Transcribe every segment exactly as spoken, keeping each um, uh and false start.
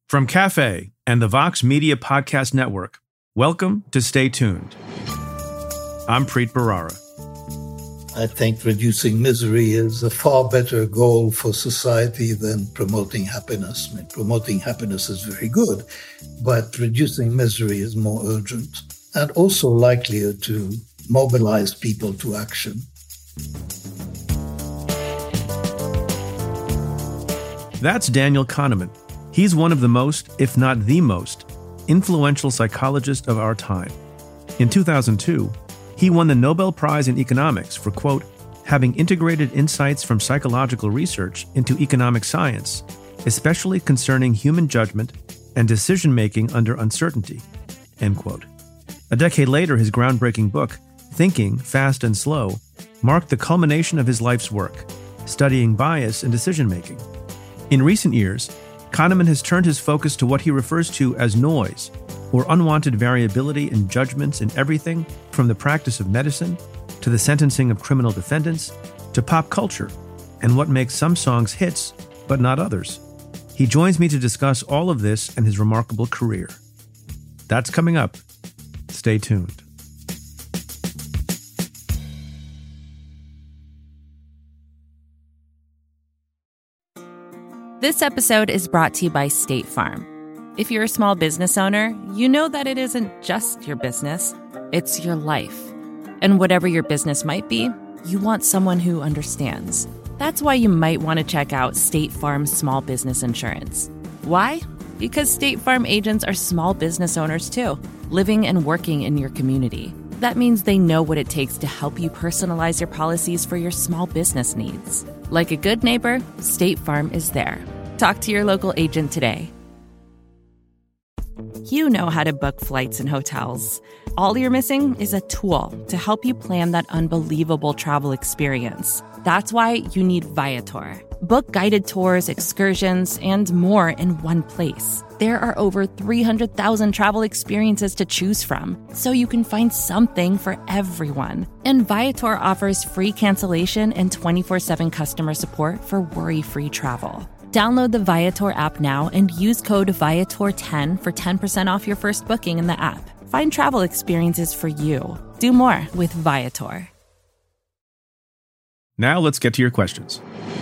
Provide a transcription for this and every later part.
From Cafe and the Vox Media Podcast Network, welcome to Stay Tuned. I'm Preet Bharara. I think reducing misery is a far better goal for society than promoting happiness. I mean, promoting happiness is very good, but reducing misery is more urgent and also likelier to mobilize people to action. That's Daniel Kahneman. He's one of the most, if not the most, influential psychologists of our time. In two thousand two, he won the Nobel Prize in Economics for, quote, having integrated insights from psychological research into economic science, especially concerning human judgment and decision-making under uncertainty, end quote. A decade later, his groundbreaking book, Thinking, Fast and Slow, marked the culmination of his life's work, studying bias in decision-making. In recent years, Kahneman has turned his focus to what he refers to as noise, or unwanted variability in judgments in everything from the practice of medicine to the sentencing of criminal defendants to pop culture and what makes some songs hits but not others. He joins me to discuss all of this and his remarkable career. That's coming up. Stay tuned. This episode is brought to you by State Farm. If you're a small business owner, you know that it isn't just your business, it's your life. And whatever your business might be, you want someone who understands. That's why you might want to check out State Farm's small business insurance. Why? Because State Farm agents are small business owners too, living and working in your community. That means they know what it takes to help you personalize your policies for your small business needs. Like a good neighbor, State Farm is there. Talk to your local agent today. You know how to book flights and hotels. All you're missing is a tool to help you plan that unbelievable travel experience. That's why you need Viator. Book guided tours, excursions, and more in one place. There are over three hundred thousand travel experiences to choose from, so you can find something for everyone. And Viator offers free cancellation and twenty-four seven customer support for worry-free travel. Download the Viator app now and use code Viator ten for ten percent off your first booking in the app. Find travel experiences for you. Do more with Viator. Now let's get to your questions.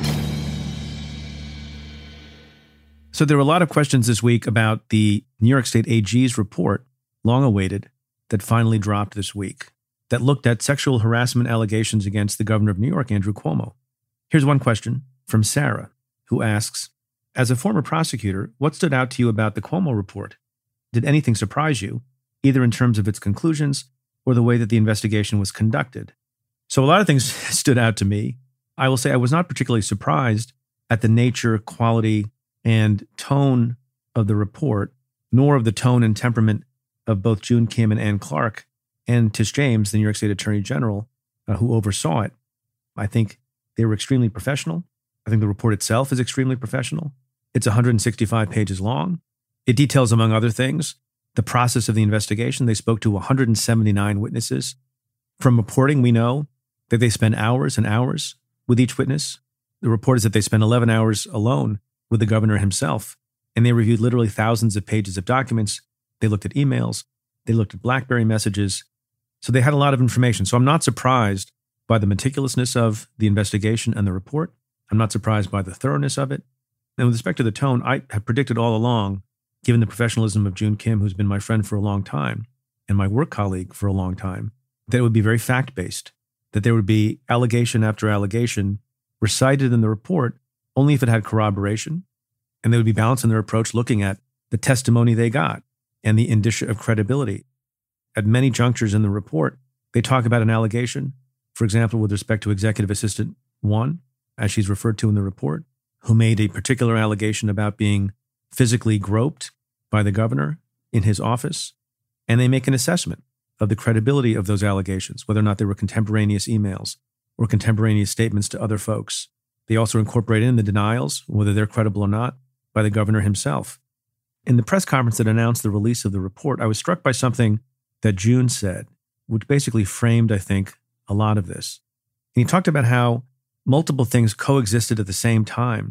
So there were a lot of questions this week about the New York State A G's report, long awaited, that finally dropped this week, that looked at sexual harassment allegations against the governor of New York, Andrew Cuomo. Here's one question from Sarah, who asks, as a former prosecutor, what stood out to you about the Cuomo report? Did anything surprise you, either in terms of its conclusions or the way that the investigation was conducted? So a lot of things stood out to me. I will say I was not particularly surprised at the nature, quality, and tone of the report, nor of the tone and temperament of both June Kim and Ann Clark, and Tish James, the New York State Attorney General, uh, who oversaw it. I think they were extremely professional. I think the report itself is extremely professional. It's one hundred sixty-five pages long. It details, among other things, the process of the investigation. They spoke to one hundred seventy-nine witnesses. From reporting, we know that they spent hours and hours with each witness. The report is that they spent eleven hours alone with the governor himself, and they reviewed literally thousands of pages of documents. They looked at emails. They looked at BlackBerry messages. So they had a lot of information. So I'm not surprised by the meticulousness of the investigation and the report. I'm not surprised by the thoroughness of it. And with respect to the tone, I have predicted all along, given the professionalism of June Kim, who's been my friend for a long time, and my work colleague for a long time, that it would be very fact-based, that there would be allegation after allegation recited in the report only if it had corroboration, and they would be balanced in their approach looking at the testimony they got and the indicia of credibility. At many junctures in the report, they talk about an allegation, for example, with respect to Executive Assistant one, as she's referred to in the report, who made a particular allegation about being physically groped by the governor in his office, and they make an assessment of the credibility of those allegations, whether or not they were contemporaneous emails or contemporaneous statements to other folks. They also incorporate in the denials, whether they're credible or not, by the governor himself. In the press conference that announced the release of the report, I was struck by something that June said, which basically framed, I think, a lot of this. And he talked about how multiple things coexisted at the same time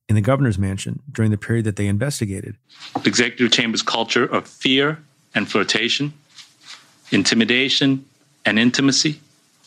in the governor's mansion during the period that they investigated. The executive chamber's culture of fear and flirtation, intimidation and intimacy,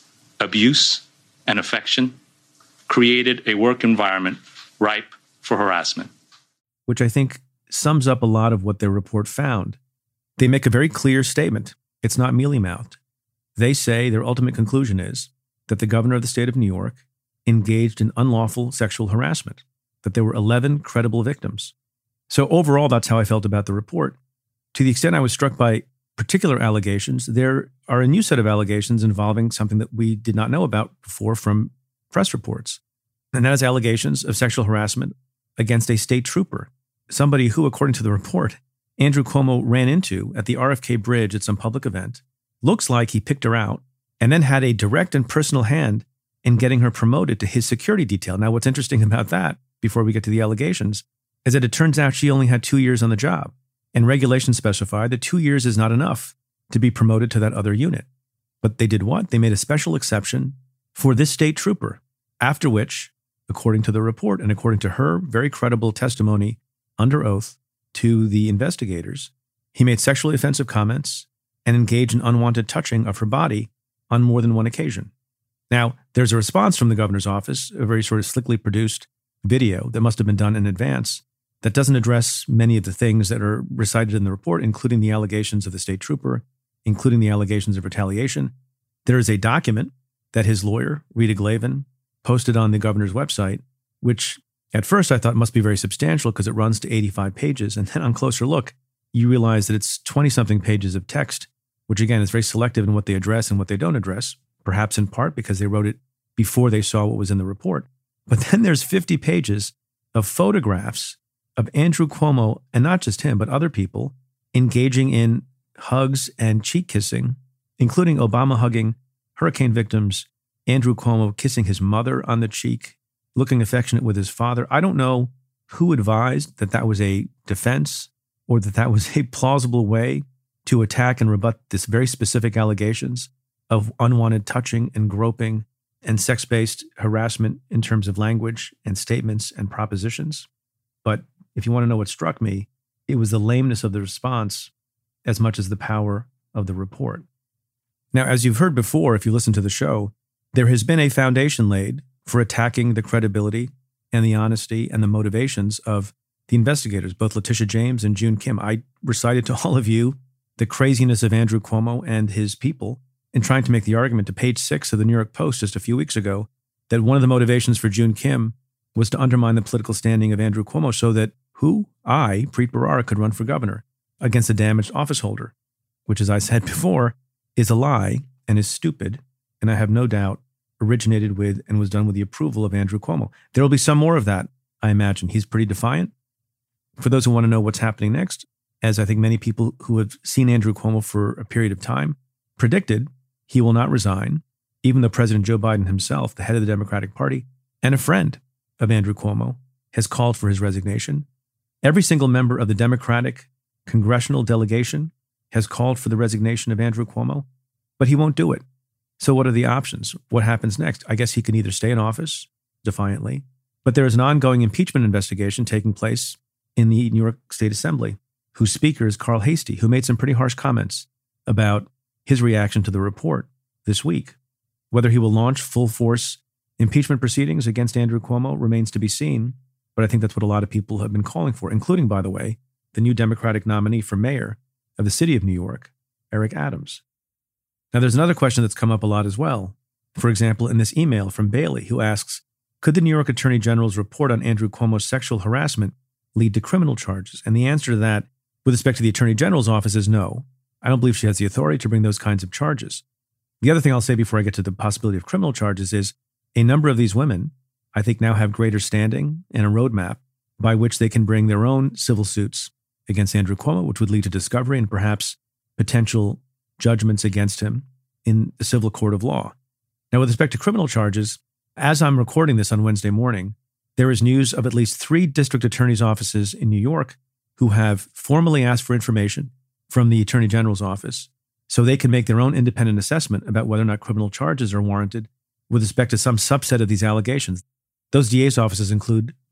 abuse and affection created a work environment ripe for harassment. Which I think sums up a lot of what their report found. They make a very clear statement. It's not mealy-mouthed. They say their ultimate conclusion is that the governor of the state of New York engaged in unlawful sexual harassment, that there were eleven credible victims. So overall, that's how I felt about the report. To the extent I was struck by particular allegations, there are a new set of allegations involving something that we did not know about before from press reports. And that is allegations of sexual harassment against a state trooper, somebody who, according to the report, Andrew Cuomo ran into at the R F K Bridge at some public event. Looks like he picked her out and then had a direct and personal hand in getting her promoted to his security detail. Now, what's interesting about that, before we get to the allegations, is that it turns out she only had two years on the job. And regulations specify that two years is not enough to be promoted to that other unit. But they did what? They made a special exception for this state trooper, after which, according to the report and according to her very credible testimony under oath to the investigators, he made sexually offensive comments and engaged in unwanted touching of her body on more than one occasion. Now, there's a response from the governor's office, a very sort of slickly produced video that must have been done in advance that doesn't address many of the things that are recited in the report, including the allegations of the state trooper, including the allegations of retaliation. There is a document that his lawyer, Rita Glavin, posted on the governor's website, which at first I thought must be very substantial because it runs to eighty-five pages. And then on closer look, you realize that it's twenty-something pages of text, which again is very selective in what they address and what they don't address, perhaps in part because they wrote it before they saw what was in the report. But then there's fifty pages of photographs of Andrew Cuomo, and not just him, but other people, engaging in hugs and cheek kissing, including Obama hugging hurricane victims, Andrew Cuomo kissing his mother on the cheek, looking affectionate with his father. I don't know who advised that that was a defense or that that was a plausible way to attack and rebut this very specific allegations of unwanted touching and groping and sex-based harassment in terms of language and statements and propositions. But if you want to know what struck me, it was the lameness of the response as much as the power of the report. Now, as you've heard before, if you listen to the show, there has been a foundation laid for attacking the credibility and the honesty and the motivations of the investigators, both Letitia James and June Kim. I recited to all of you the craziness of Andrew Cuomo and his people in trying to make the argument to page six of the New York Post just a few weeks ago that one of the motivations for June Kim was to undermine the political standing of Andrew Cuomo so that who, I, Preet Bharara, could run for governor against a damaged office holder, which, as I said before, is a lie and is stupid, and I have no doubt originated with and was done with the approval of Andrew Cuomo. There will be some more of that, I imagine. He's pretty defiant. For those who want to know what's happening next, as I think many people who have seen Andrew Cuomo for a period of time predicted, he will not resign, even though President Joe Biden himself, the head of the Democratic Party, and a friend of Andrew Cuomo, has called for his resignation. Every single member of the Democratic congressional delegation has called for the resignation of Andrew Cuomo, but he won't do it. So what are the options? What happens next? I guess he can either stay in office defiantly, but there is an ongoing impeachment investigation taking place in the New York State Assembly, whose speaker is Carl Heastie, who made some pretty harsh comments about his reaction to the report this week. Whether he will launch full-force impeachment proceedings against Andrew Cuomo remains to be seen, but I think that's what a lot of people have been calling for, including, by the way, the new Democratic nominee for mayor of the city of New York, Eric Adams. Now, there's another question that's come up a lot as well. For example, in this email from Bailey, who asks, could the New York Attorney General's report on Andrew Cuomo's sexual harassment lead to criminal charges? And the answer to that, with respect to the Attorney General's office, is no. I don't believe she has the authority to bring those kinds of charges. The other thing I'll say before I get to the possibility of criminal charges is a number of these women, I think, now have greater standing and a roadmap by which they can bring their own civil suits against Andrew Cuomo, which would lead to discovery and perhaps potential judgments against him in the civil court of law. Now, with respect to criminal charges, as I'm recording this on Wednesday morning, there is news of at least three district attorneys' offices in New York who have formally asked for information from the Attorney General's office so they can make their own independent assessment about whether or not criminal charges are warranted with respect to some subset of these allegations. Those D A's offices include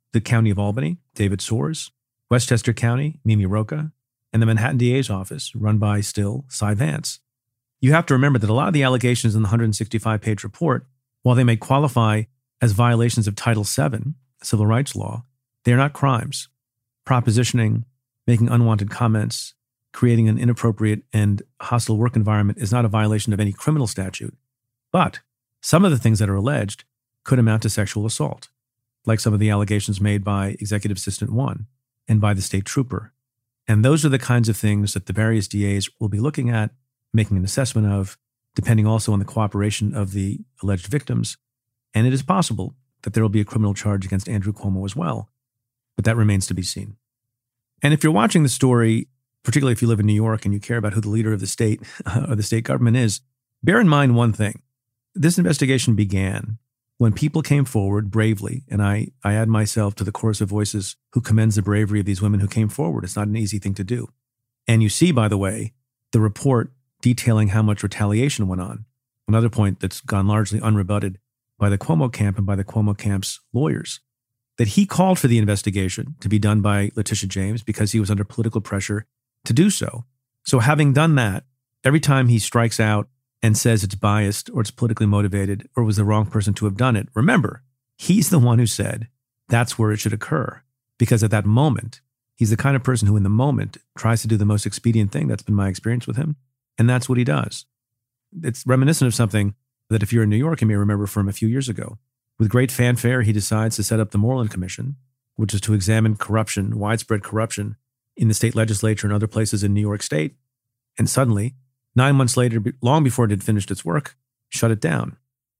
the County of Albany, David Soares, Westchester County, Mimi Rocah, and the Manhattan D A's office, run by still Cy Vance. You have to remember that a lot of the allegations in the one hundred sixty-five page report, while they may qualify as violations of Title seven, civil rights law, they are not crimes. Propositioning, making unwanted comments, creating an inappropriate and hostile work environment is not a violation of any criminal statute. But some of the things that are alleged could amount to sexual assault, like some of the allegations made by Executive Assistant one and by the state trooper. And those are the kinds of things that the various D As will be looking at, making an assessment of, depending also on the cooperation of the alleged victims. And it is possible that there will be a criminal charge against Andrew Cuomo as well, but that remains to be seen. And if you're watching the story, particularly if you live in New York and you care about who the leader of the state or the state government is, bear in mind one thing. This investigation began when people came forward bravely, and I, I add myself to the chorus of voices who commends the bravery of these women who came forward. It's not an easy thing to do. And you see, by the way, the report detailing how much retaliation went on. Another point that's gone largely unrebutted by the Cuomo camp and by the Cuomo camp's lawyers, that he called for the investigation to be done by Letitia James because he was under political pressure to do so. So having done that, every time he strikes out and says it's biased or it's politically motivated or was the wrong person to have done it, remember, he's the one who said that's where it should occur. Because at that moment, he's the kind of person who in the moment tries to do the most expedient thing. That's been my experience with him. And that's what he does. It's reminiscent of something that if you're in New York, you may remember from a few years ago. With great fanfare, he decides to set up the Moreland Commission, which is to examine corruption, widespread corruption in the state legislature and other places in New York State. And suddenly, nine months later, long before it had finished its work, shut it down.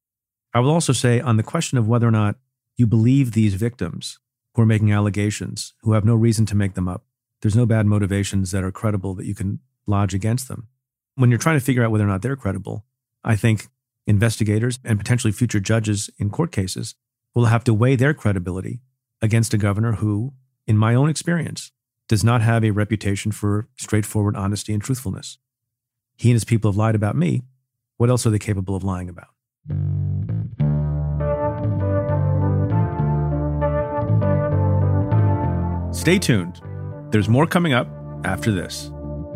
I will also say on the question of whether or not you believe these victims who are making allegations, who have no reason to make them up, there's no bad motivations that are credible that you can lodge against them. When you're trying to figure out whether or not they're credible, I think investigators and potentially future judges in court cases will have to weigh their credibility against a governor who, in my own experience, does not have a reputation for straightforward honesty and truthfulness. He and his people have lied about me. What else are they capable of lying about? Stay tuned. There's more coming up after this.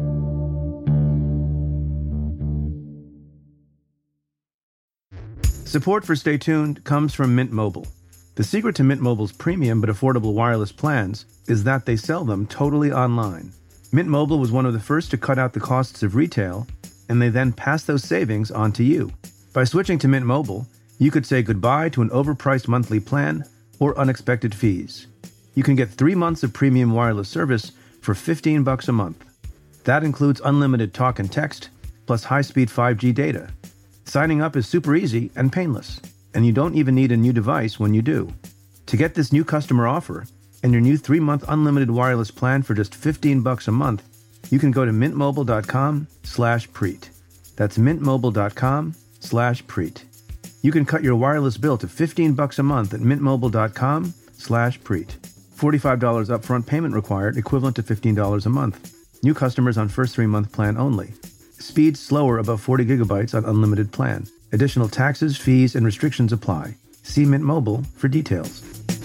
Support for Stay Tuned comes from Mint Mobile. The secret to Mint Mobile's premium but affordable wireless plans is that they sell them totally online. Mint Mobile was one of the first to cut out the costs of retail, and they then pass those savings on to you. By switching to Mint Mobile, you could say goodbye to an overpriced monthly plan or unexpected fees. You can get three months of premium wireless service for fifteen bucks a month. That includes unlimited talk and text, plus high-speed five G data. Signing up is super easy and painless, and you don't even need a new device when you do. To get this new customer offer and your new three-month unlimited wireless plan for just fifteen bucks a month, you can go to mintmobile.com slash preet. That's mintmobile.com slash preet. You can cut your wireless bill to fifteen bucks a month at mintmobile.com slash preet. forty-five dollars upfront payment required, equivalent to fifteen dollars a month. New customers on first three-month plan only. Speed slower above forty gigabytes on unlimited plan. Additional taxes, fees, and restrictions apply. See Mint Mobile for details.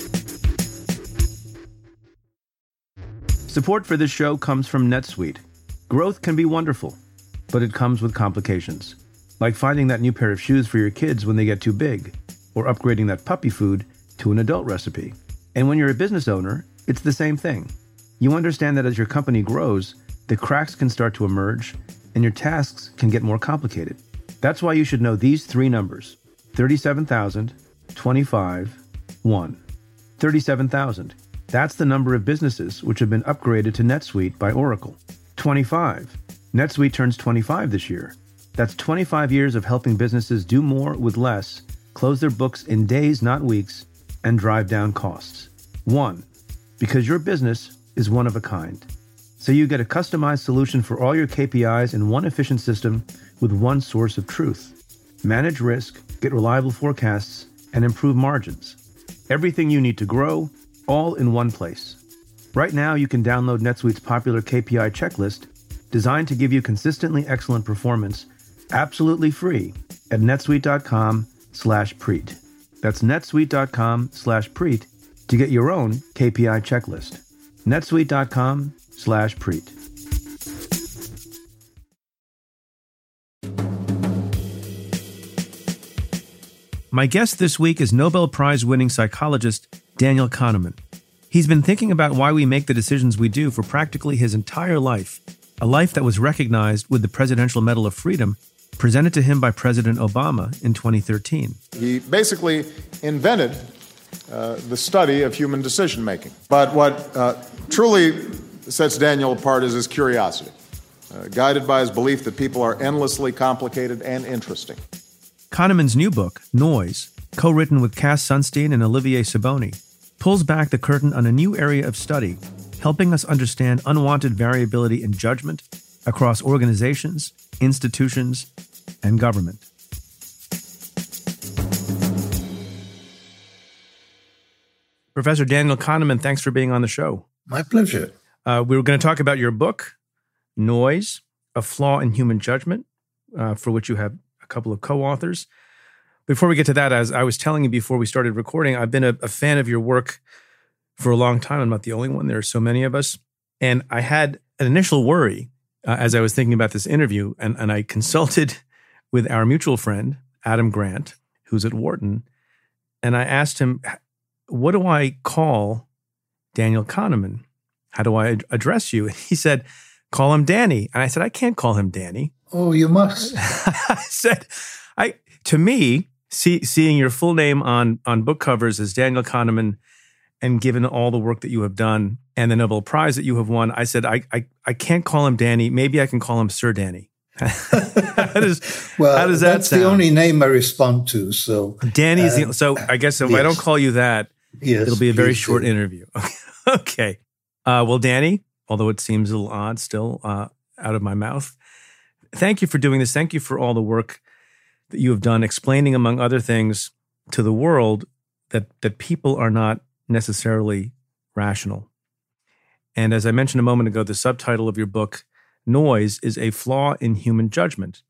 Support for this show comes from NetSuite. Growth can be wonderful, but it comes with complications. Like finding that new pair of shoes for your kids when they get too big, or upgrading that puppy food to an adult recipe. And when you're a business owner, it's the same thing. You understand that as your company grows, the cracks can start to emerge, and your tasks can get more complicated. That's why you should know these three numbers: thirty-seven thousand, twenty-five, one. thirty-seven thousand. That's the number of businesses which have been upgraded to NetSuite by Oracle. twenty-five. NetSuite turns twenty-five this year. That's twenty-five years of helping businesses do more with less, close their books in days, not weeks, and drive down costs. One, because your business is one of a kind. So you get a customized solution for all your K P Is in one efficient system with one source of truth. Manage risk, get reliable forecasts, and improve margins. Everything you need to grow, all in one place. Right now, you can download NetSuite's popular K P I checklist, designed to give you consistently excellent performance, absolutely free at netsuite.com slash preet. That's netsuite.com slash preet to get your own K P I checklist. netsuite.com slash Preet. My guest this week is Nobel Prize-winning psychologist Daniel Kahneman. He's been thinking about why we make the decisions we do for practically his entire life, a life that was recognized with the Presidential Medal of Freedom presented to him by President Obama in twenty thirteen. He basically invented uh, the study of human decision-making. But what uh, truly sets Daniel apart is his curiosity, uh, guided by his belief that people are endlessly complicated and interesting. Kahneman's new book, Noise, co-written with Cass Sunstein and Olivier Sibony, pulls back the curtain on a new area of study, helping us understand unwanted variability in judgment across organizations, institutions, and government. Professor Daniel Kahneman, thanks for being on the show. My pleasure. Uh, we were going to talk about your book, Noise, A Flaw in Human Judgment, uh, for which you have a couple of co-authors. Before we get to that, as I was telling you before we started recording, I've been a, a fan of your work for a long time. I'm not the only one. There are so many of us. And I had an initial worry uh, as I was thinking about this interview, and, and I consulted with our mutual friend, Adam Grant, who's at Wharton, and I asked him, what do I call Daniel Kahneman? How do I ad- address you? And he said, call him Danny. And I said, I can't call him Danny. Oh, you must. I said, I to me, see, seeing your full name on, on book covers as Daniel Kahneman, and given all the work that you have done and the Nobel Prize that you have won, I said, I I, I can't call him Danny. Maybe I can call him Sir Danny. how, does, well, how does that that's sound? the only name I respond to. So Danny's uh, the, so I guess if yes. I don't call you that, yes, it'll be a very please short do. interview. Okay. Uh, well, Danny, although it seems a little odd still uh, out of my mouth, thank you for doing this. Thank you for all the work that you have done explaining, among other things, to the world that that people are not necessarily rational. And as I mentioned a moment ago, the subtitle of your book, Noise, is A Flaw in Human Judgment.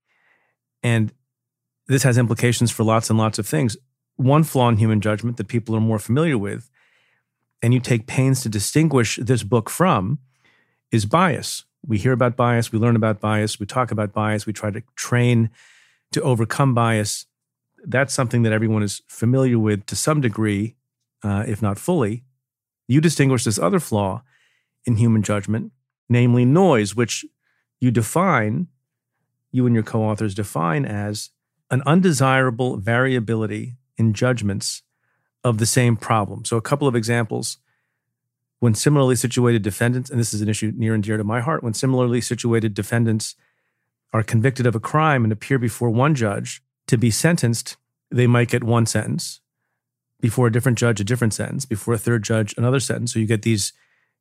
And this has implications for lots and lots of things. One flaw in human judgment that people are more familiar with, and you take pains to distinguish this book from, is bias. We hear about bias, we learn about bias, we talk about bias, we try to train to overcome bias. That's something that everyone is familiar with to some degree, uh, if not fully. You distinguish this other flaw in human judgment, namely noise, which you define, you and your co-authors define as an undesirable variability in judgments of the same problem. So a couple of examples. When similarly situated defendants, and this is an issue near and dear to my heart, when similarly situated defendants are convicted of a crime and appear before one judge to be sentenced, they might get one sentence, before a different judge, a different sentence, before a third judge, another sentence. So you get these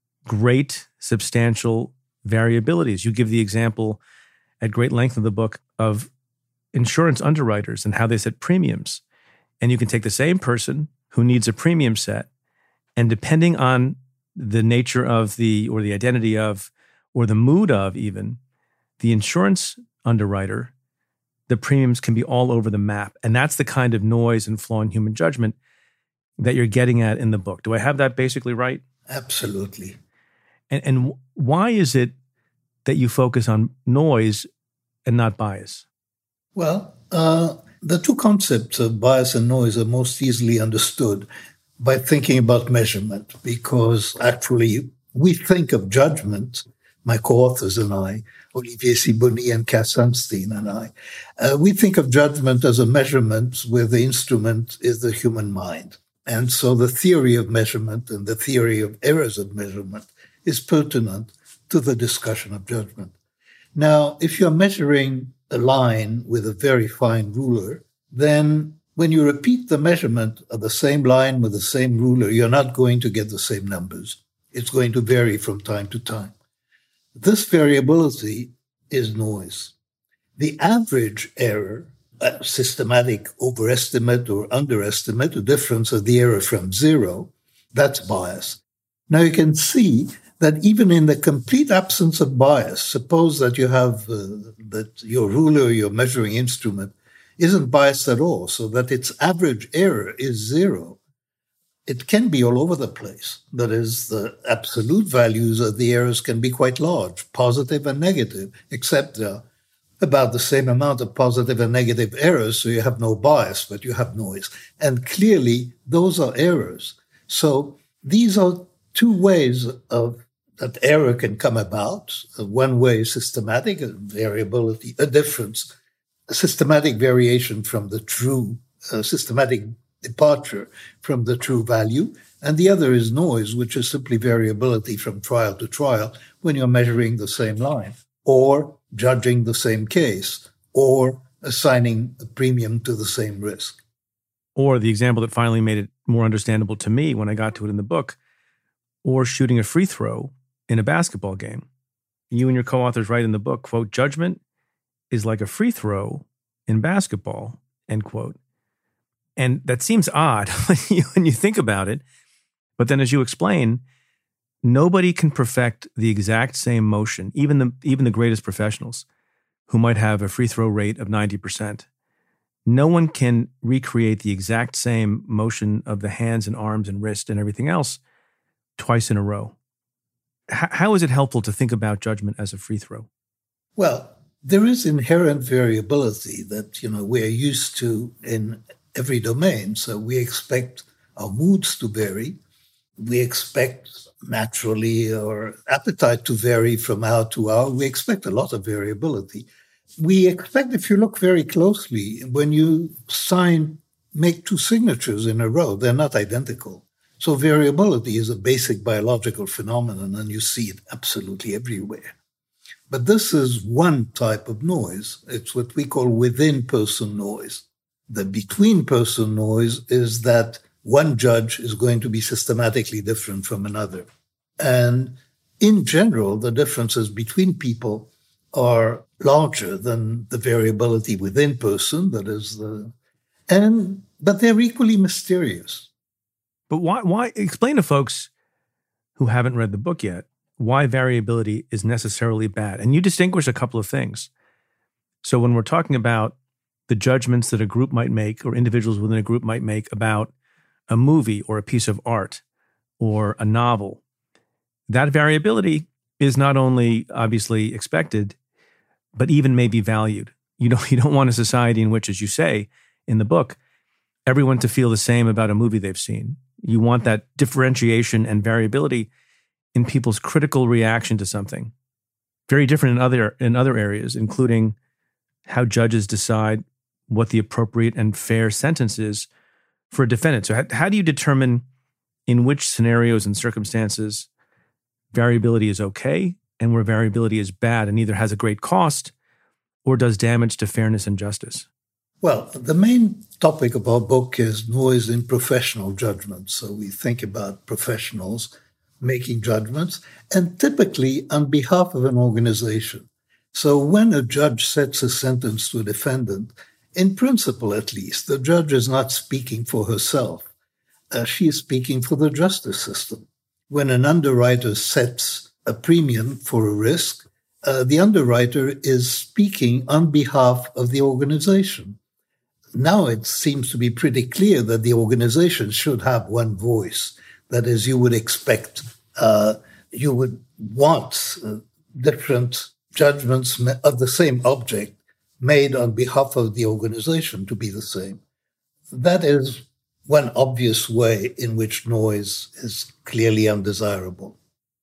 great, substantial variabilities. You give the example at great length in the book of insurance underwriters and how they set premiums. And you can take the same person who needs a premium set, and depending on the nature of the, or the identity of, or the mood of even, the insurance underwriter, the premiums can be all over the map. And that's the kind of noise and flaw in human judgment that you're getting at in the book. Do I have that basically right? Absolutely. And, and why is it that you focus on noise and not bias? Well, uh, the two concepts of bias and noise are most easily understood by thinking about measurement, because actually we think of judgment, my co-authors and I, Olivier Sibony and Cass Sunstein and I, uh, we think of judgment as a measurement where the instrument is the human mind. And so the theory of measurement and the theory of errors of measurement is pertinent to the discussion of judgment. Now, if you're measuring a line with a very fine ruler, then when you repeat the measurement of the same line with the same ruler, you're not going to get the same numbers. It's going to vary from time to time. This variability is noise. The average error, a systematic overestimate or underestimate, the difference of the error from zero, that's bias. Now you can see that even in the complete absence of bias, suppose that you have uh, that your ruler, your measuring instrument, isn't biased at all, so that its average error is zero. it can be all over the place. That is, the absolute values of the errors can be quite large, positive and negative, except there are about the same amount of positive and negative errors, so you have no bias, but you have noise. And clearly, those are errors. So these are two ways of that error can come about. One way is systematic, a variability, a difference, a systematic variation from the true, uh, systematic departure from the true value. And the other is noise, which is simply variability from trial to trial when you're measuring the same line, or judging the same case, or assigning a premium to the same risk. Or the example that finally made it more understandable to me when I got to it in the book, or shooting a free throw in a basketball game. You and your co-authors write in the book, quote, "Judgment is like a free throw in basketball," end quote. And that seems odd when you, when you think about it. But then as you explain, nobody can perfect the exact same motion, even the even the greatest professionals who might have a free throw rate of ninety percent. No one can recreate the exact same motion of the hands and arms and wrist and everything else twice in a row. H- how is it helpful to think about judgment as a free throw? Well, there is inherent variability that, you know, we're used to in every domain. So we expect our moods to vary. We expect naturally our appetite to vary from hour to hour. We expect a lot of variability. We expect, if you look very closely, when you sign, make two signatures in a row, they're not identical. So variability is a basic biological phenomenon, and you see it absolutely everywhere. But this is one type of noise. It's what we call within-person noise. The between-person noise is that one judge is going to be systematically different from another. And in general, the differences between people are larger than the variability within person, that is the, and, but they're equally mysterious. But why, why, explain to folks who haven't read the book yet, why variability is necessarily bad. And you distinguish a couple of things. So when we're talking about the judgments that a group might make or individuals within a group might make about a movie or a piece of art or a novel, that variability is not only obviously expected, but even may be valued. You don't, you don't want a society in which, as you say in the book, everyone to feel the same about a movie they've seen. You want that differentiation and variability in people's critical reaction to something. Very different in other in other areas, including how judges decide what the appropriate and fair sentence is for a defendant. So how, how do you determine in which scenarios and circumstances variability is okay and where variability is bad and either has a great cost or does damage to fairness and justice? Well, the main topic of our book is noise in professional judgment. So we think about professionals making judgments, and typically on behalf of an organization. So when a judge sets a sentence to a defendant, in principle at least, the judge is not speaking for herself. Uh, she is speaking for the justice system. When an underwriter sets a premium for a risk, uh, the underwriter is speaking on behalf of the organization. Now it seems to be pretty clear that the organization should have one voice. That is, you would expect, uh, you would want uh, different judgments of the same object made on behalf of the organization to be the same. That is one obvious way in which noise is clearly undesirable.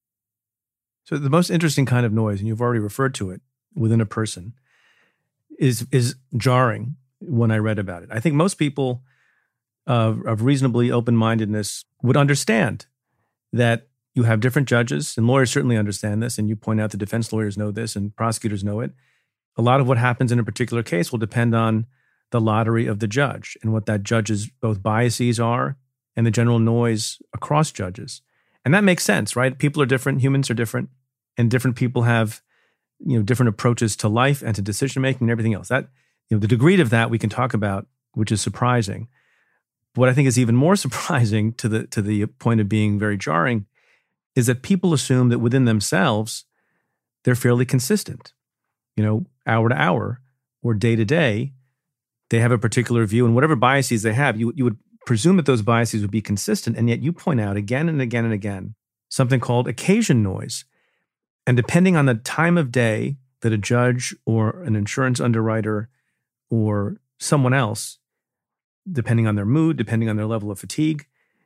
So the most interesting kind of noise, and you've already referred to it within a person, is is jarring when I read about it. I think most people uh, of reasonably open-mindedness would understand that you have different judges, and lawyers certainly understand this, and you point out the defense lawyers know this, and prosecutors know it. A lot of what happens in a particular case will depend on the lottery of the judge and what that judge's both biases are and the general noise across judges. And that makes sense, right? People are different, humans are different, and different people have, you know, different approaches to life and to decision-making and everything else. That, you know, the degree of that we can talk about, which is surprising. What I think is even more surprising to the to the point of being very jarring is that people assume that within themselves, they're fairly consistent. You know, hour to hour or day to day, they have a particular view, and whatever biases they have, you you would presume that those biases would be consistent, and yet you point out again and again and again something called occasion noise. And depending on the time of day that a judge or an insurance underwriter or someone else, depending on their mood, depending on their level of fatigue,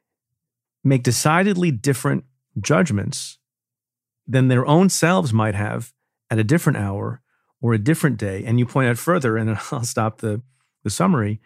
make decidedly different judgments than their own selves might have at a different hour or a different day. And you point out further, and then I'll stop the, the summary,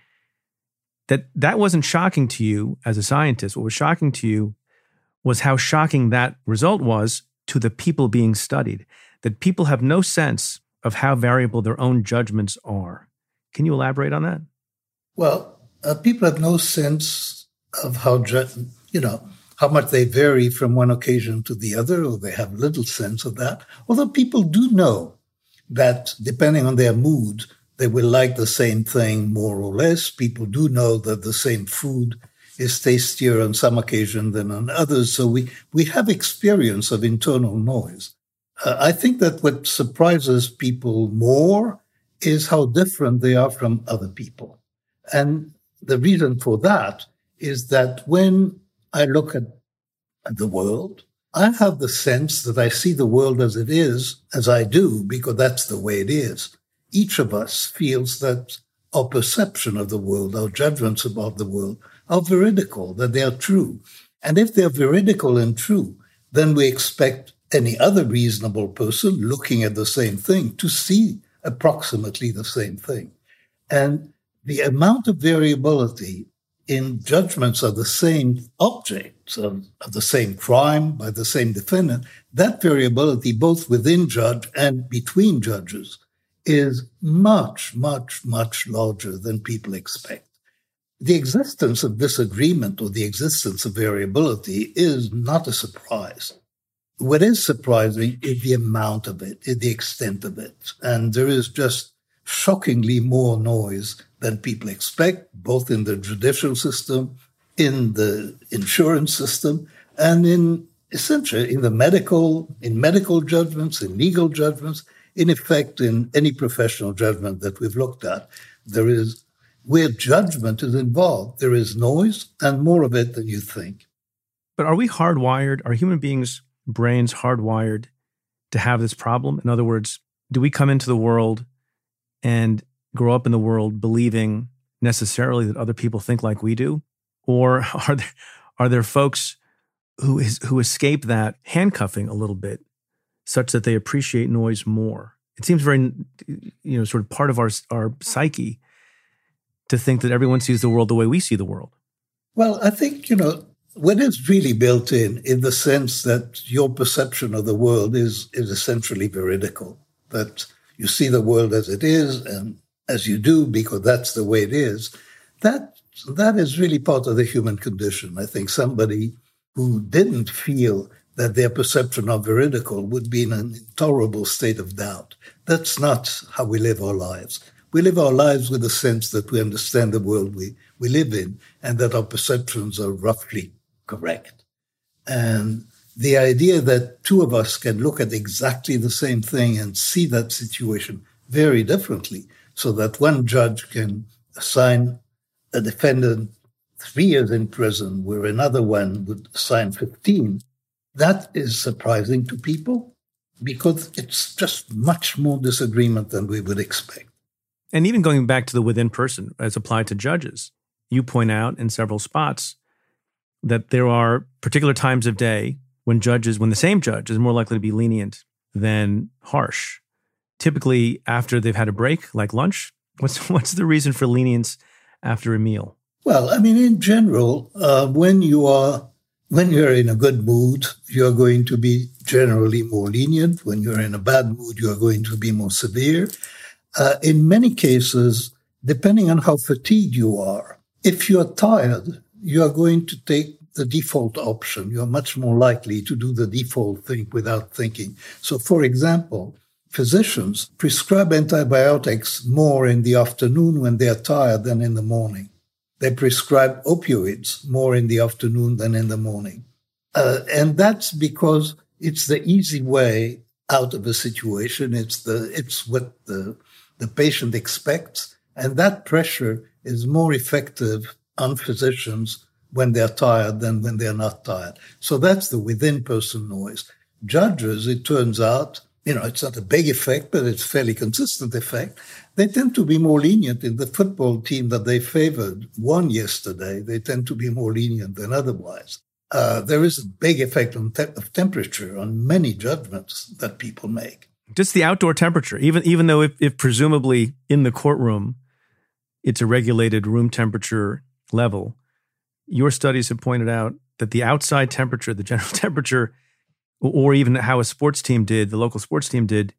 that that wasn't shocking to you as a scientist. What was shocking to you was how shocking that result was to the people being studied, that people have no sense of how variable their own judgments are. Can you elaborate on that? Well, uh, people have no sense of how, ju- you know, how much they vary from one occasion to the other, or they have little sense of that. Although people do know that depending on their mood, they will like the same thing more or less. People do know that the same food is tastier on some occasion than on others. So we, we have experience of internal noise. Uh, I think that what surprises people more is how different they are from other people. And the reason for that is that when I look at, at the world, I have the sense that I see the world as it is, as I do, because that's the way it is. Each of us feels that our perception of the world, our judgments about the world, are veridical, that they are true. And if they're veridical and true, then we expect any other reasonable person looking at the same thing to see approximately the same thing. And the amount of variability in judgments of the same objects, of, of the same crime by the same defendant, that variability both within judge and between judges is much, much, much larger than people expect. The existence of disagreement or the existence of variability is not a surprise. What is surprising is the amount of it, is the extent of it. And there is just shockingly more noise than people expect, both in the judicial system, in the insurance system, and in essentially in the medical, in medical judgments, in legal judgments, in effect, in any professional judgment that we've looked at. There is, where judgment is involved, there is noise and more of it than you think. But are we hardwired? Are human beings' brains hardwired to have this problem? In other words, do we come into the world and grow up in the world believing necessarily that other people think like we do? Or are there, are there folks who is, who escape that handcuffing a little bit such that they appreciate noise more? It seems very, you know, sort of part of our our psyche to think that everyone sees the world the way we see the world. Well, I think, you know, what is really built in, in the sense that your perception of the world is, is essentially veridical, that you see the world as it is and as you do because that's the way it is. That that is really part of the human condition. I think somebody who didn't feel that their perception of veridical would be in an intolerable state of doubt. That's not how we live our lives. We live our lives with the sense that we understand the world we, we live in and that our perceptions are roughly correct. And the idea that two of us can look at exactly the same thing and see that situation very differently, so that one judge can assign a defendant three years in prison where another one would assign fifteen, that is surprising to people because it's just much more disagreement than we would expect. And even going back to the within person as applied to judges, you point out in several spots that there are particular times of day when judges, when the same judge is more likely to be lenient than harsh. Typically after they've had a break, like lunch. What's what's the reason for lenience after a meal? Well, I mean, in general, uh, when you are when you're in a good mood, you're going to be generally more lenient. When you're in a bad mood, you're going to be more severe. Uh, in many cases, depending on how fatigued you are, if you're tired, you're going to take the default option. You're much more likely to do the default thing without thinking. So, for example, physicians prescribe antibiotics more in the afternoon when they're tired than in the morning. They prescribe opioids more in the afternoon than in the morning. Uh, and that's because it's the easy way out of a situation. It's the it's what the, the patient expects. And that pressure is more effective on physicians when they're tired than when they're not tired. So that's the within-person noise. Judges, it turns out, you know, it's not a big effect, but it's a fairly consistent effect. They tend to be more lenient in the football team that they favored won yesterday. They tend to be more lenient than otherwise. Uh, there is a big effect on te- of temperature on many judgments that people make. Just the outdoor temperature, even even though if, if presumably in the courtroom it's a regulated room temperature level, your studies have pointed out that the outside temperature, the general temperature, or even how a sports team did, the local sports team did,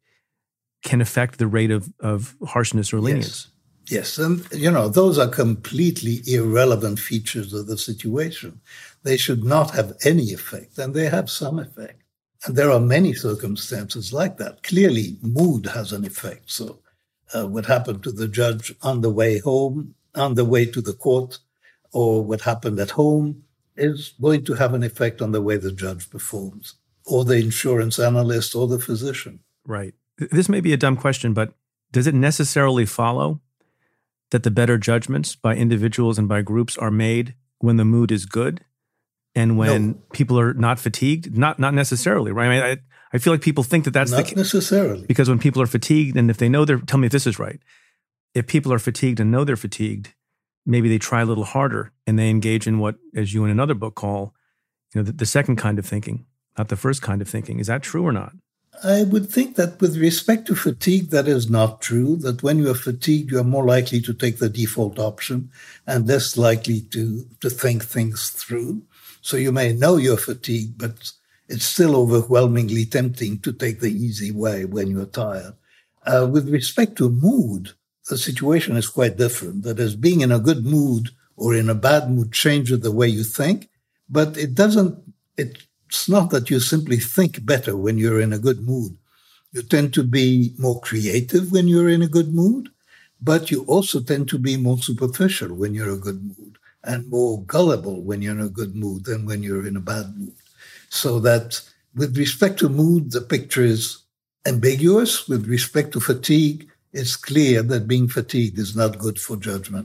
can affect the rate of, of harshness or lenience. Yes. yes, and you know, those are completely irrelevant features of the situation. They should not have any effect, and they have some effect. And there are many circumstances like that. Clearly, mood has an effect. So uh, what happened to the judge on the way home, on the way to the court, or what happened at home is going to have an effect on the way the judge performs, or the insurance analyst, or the physician. Right. This may be a dumb question, but does it necessarily follow that the better judgments by individuals and by groups are made when the mood is good and when No. people are not fatigued? Not not necessarily, right? I mean, I, I feel like people think that that's Not the case. necessarily. Because when people are fatigued, and if they know they're, tell me if this is right, if people are fatigued and know they're fatigued, maybe they try a little harder and they engage in what, as you in another book call, you know, the, the second kind of thinking, not the first kind of thinking. Is that true or not? I would think that with respect to fatigue, that is not true, that when you are fatigued, you are more likely to take the default option and less likely to, to think things through. So you may know you're fatigued, but it's still overwhelmingly tempting to take the easy way when you're tired. Uh, with respect to mood, the situation is quite different. That is, being in a good mood or in a bad mood changes the way you think, but it doesn't, it's not that you simply think better when you're in a good mood. You tend to be more creative when you're in a good mood, but you also tend to be more superficial when you're in a good mood and more gullible when you're in a good mood than when you're in a bad mood. So that with respect to mood, the picture is ambiguous. With respect to fatigue, it's clear that being fatigued is not good for judgment.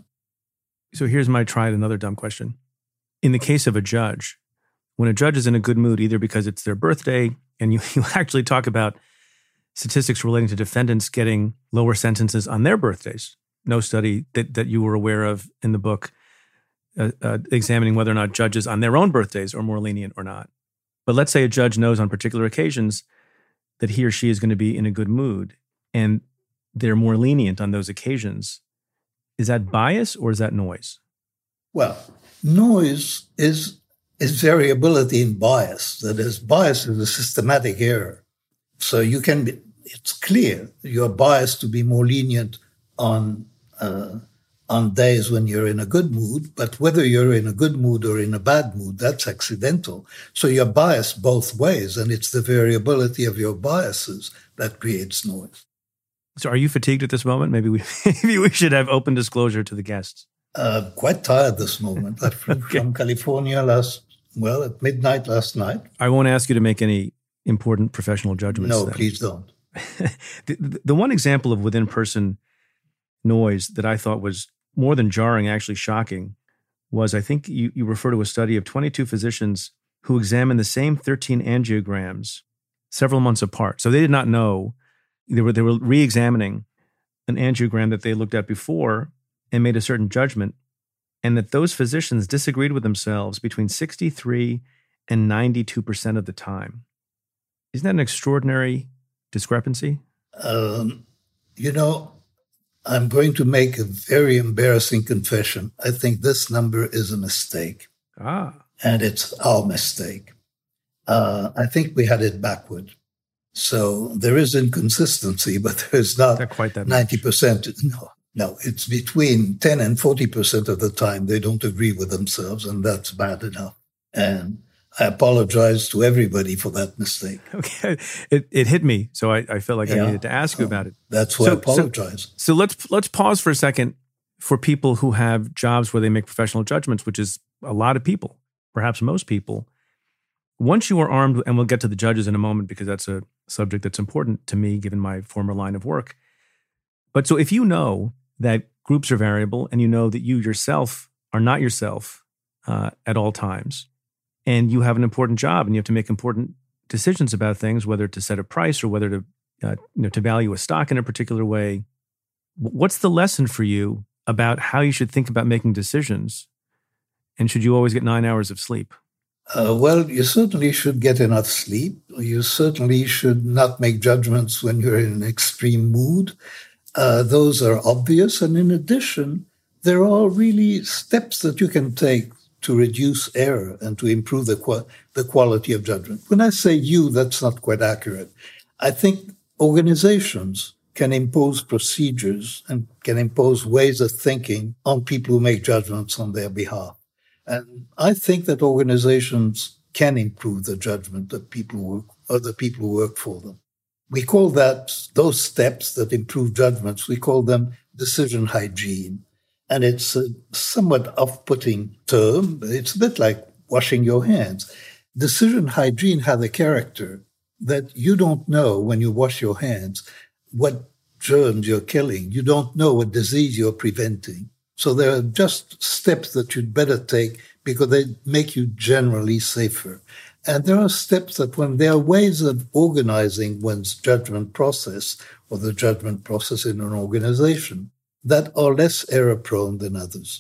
So here's my try at another dumb question. In the case of a judge, when a judge is in a good mood, either because it's their birthday, and you, you actually talk about statistics relating to defendants getting lower sentences on their birthdays, no study that, that you were aware of in the book uh, uh, examining whether or not judges on their own birthdays are more lenient or not. But let's say a judge knows on particular occasions that he or she is going to be in a good mood, and they're more lenient on those occasions. Is that bias or is that noise? Well, noise is is variability in bias. That is, bias is a systematic error. So you can be, it's clear you're biased to be more lenient on uh, on days when you're in a good mood, but whether you're in a good mood or in a bad mood, that's accidental. So you're biased both ways, and it's the variability of your biases that creates noise. So are you fatigued at this moment? Maybe we maybe we should have open disclosure to the guests. Uh, quite tired this moment. I flew Okay. from California last, well, at midnight last night. I won't ask you to make any important professional judgments. No, then. please don't. the, the, the one example of within-person noise that I thought was more than jarring, actually shocking, was I think you, you refer to a study of twenty-two physicians who examined the same thirteen angiograms several months apart. So they did not know. They were, they were re-examining an angiogram that they looked at before and made a certain judgment, and that those physicians disagreed with themselves between sixty-three and ninety-two percent of the time. Isn't that an extraordinary discrepancy? Um, you know, I'm going to make a very embarrassing confession. I think this number is a mistake, Ah, and it's our mistake. Uh, I think we had it backward. So there is inconsistency, but there's not not quite that much. ninety percent. No, no, it's between ten and forty percent of the time they don't agree with themselves, and that's bad enough. And I apologize to everybody for that mistake. Okay, it it hit me, so I, I felt like I Yeah. needed to ask you about it. That's why So- I apologize. So let's let's pause for a second for people who have jobs where they make professional judgments, which is a lot of people, perhaps most people. Once you are armed, and we'll get to the judges in a moment because that's a subject that's important to me given my former line of work. But so if you know that groups are variable and you know that you yourself are not yourself uh, at all times, and you have an important job, and you have to make important decisions about things, whether to set a price or whether to uh, you know to value a stock in a particular way. What's the lesson for you about how you should think about making decisions? And should you always get nine hours of sleep? Uh, well, you certainly should get enough sleep. You certainly should not make judgments when you're in an extreme mood. Uh, those are obvious. And in addition, there are really steps that you can take to reduce error and to improve the, qu- the quality of judgment. When I say you, that's not quite accurate. I think organizations can impose procedures and can impose ways of thinking on people who make judgments on their behalf. And I think that organizations can improve the judgment of people who work, of the people who work for them. We call that, those steps that improve judgments, we call them decision hygiene. And it's a somewhat off-putting term. It's a bit like washing your hands. Decision hygiene has a character that you don't know when you wash your hands what germs you're killing. You don't know what disease you're preventing. So there are just steps that you'd better take because they make you generally safer. And there are steps that when there are ways of organizing one's judgment process or the judgment process in an organization that are less error-prone than others.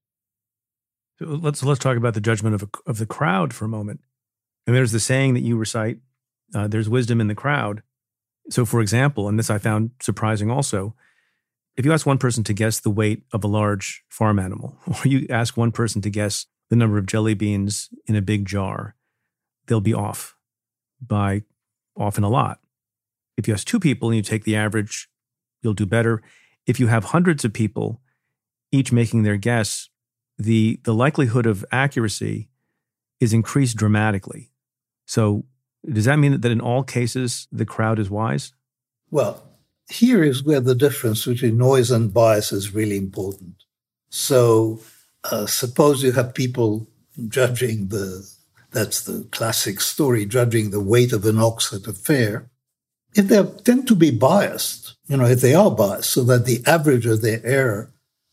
So let's let's talk about the judgment of a, of the crowd for a moment. And there's the saying that you recite, uh, there's wisdom in the crowd. So for example, and this I found surprising also, if you ask one person to guess the weight of a large farm animal, or you ask one person to guess the number of jelly beans in a big jar, they'll be off by often a lot. If you ask two people and you take the average, you'll do better. If you have hundreds of people, each making their guess, the, the likelihood of accuracy is increased dramatically. So does that mean that in all cases, the crowd is wise? Well, here is where the difference between noise and bias is really important. So uh, suppose you have people judging the, that's the classic story, judging the weight of an ox at a fair. If they tend to be biased, you know, if they are biased so that the average of their error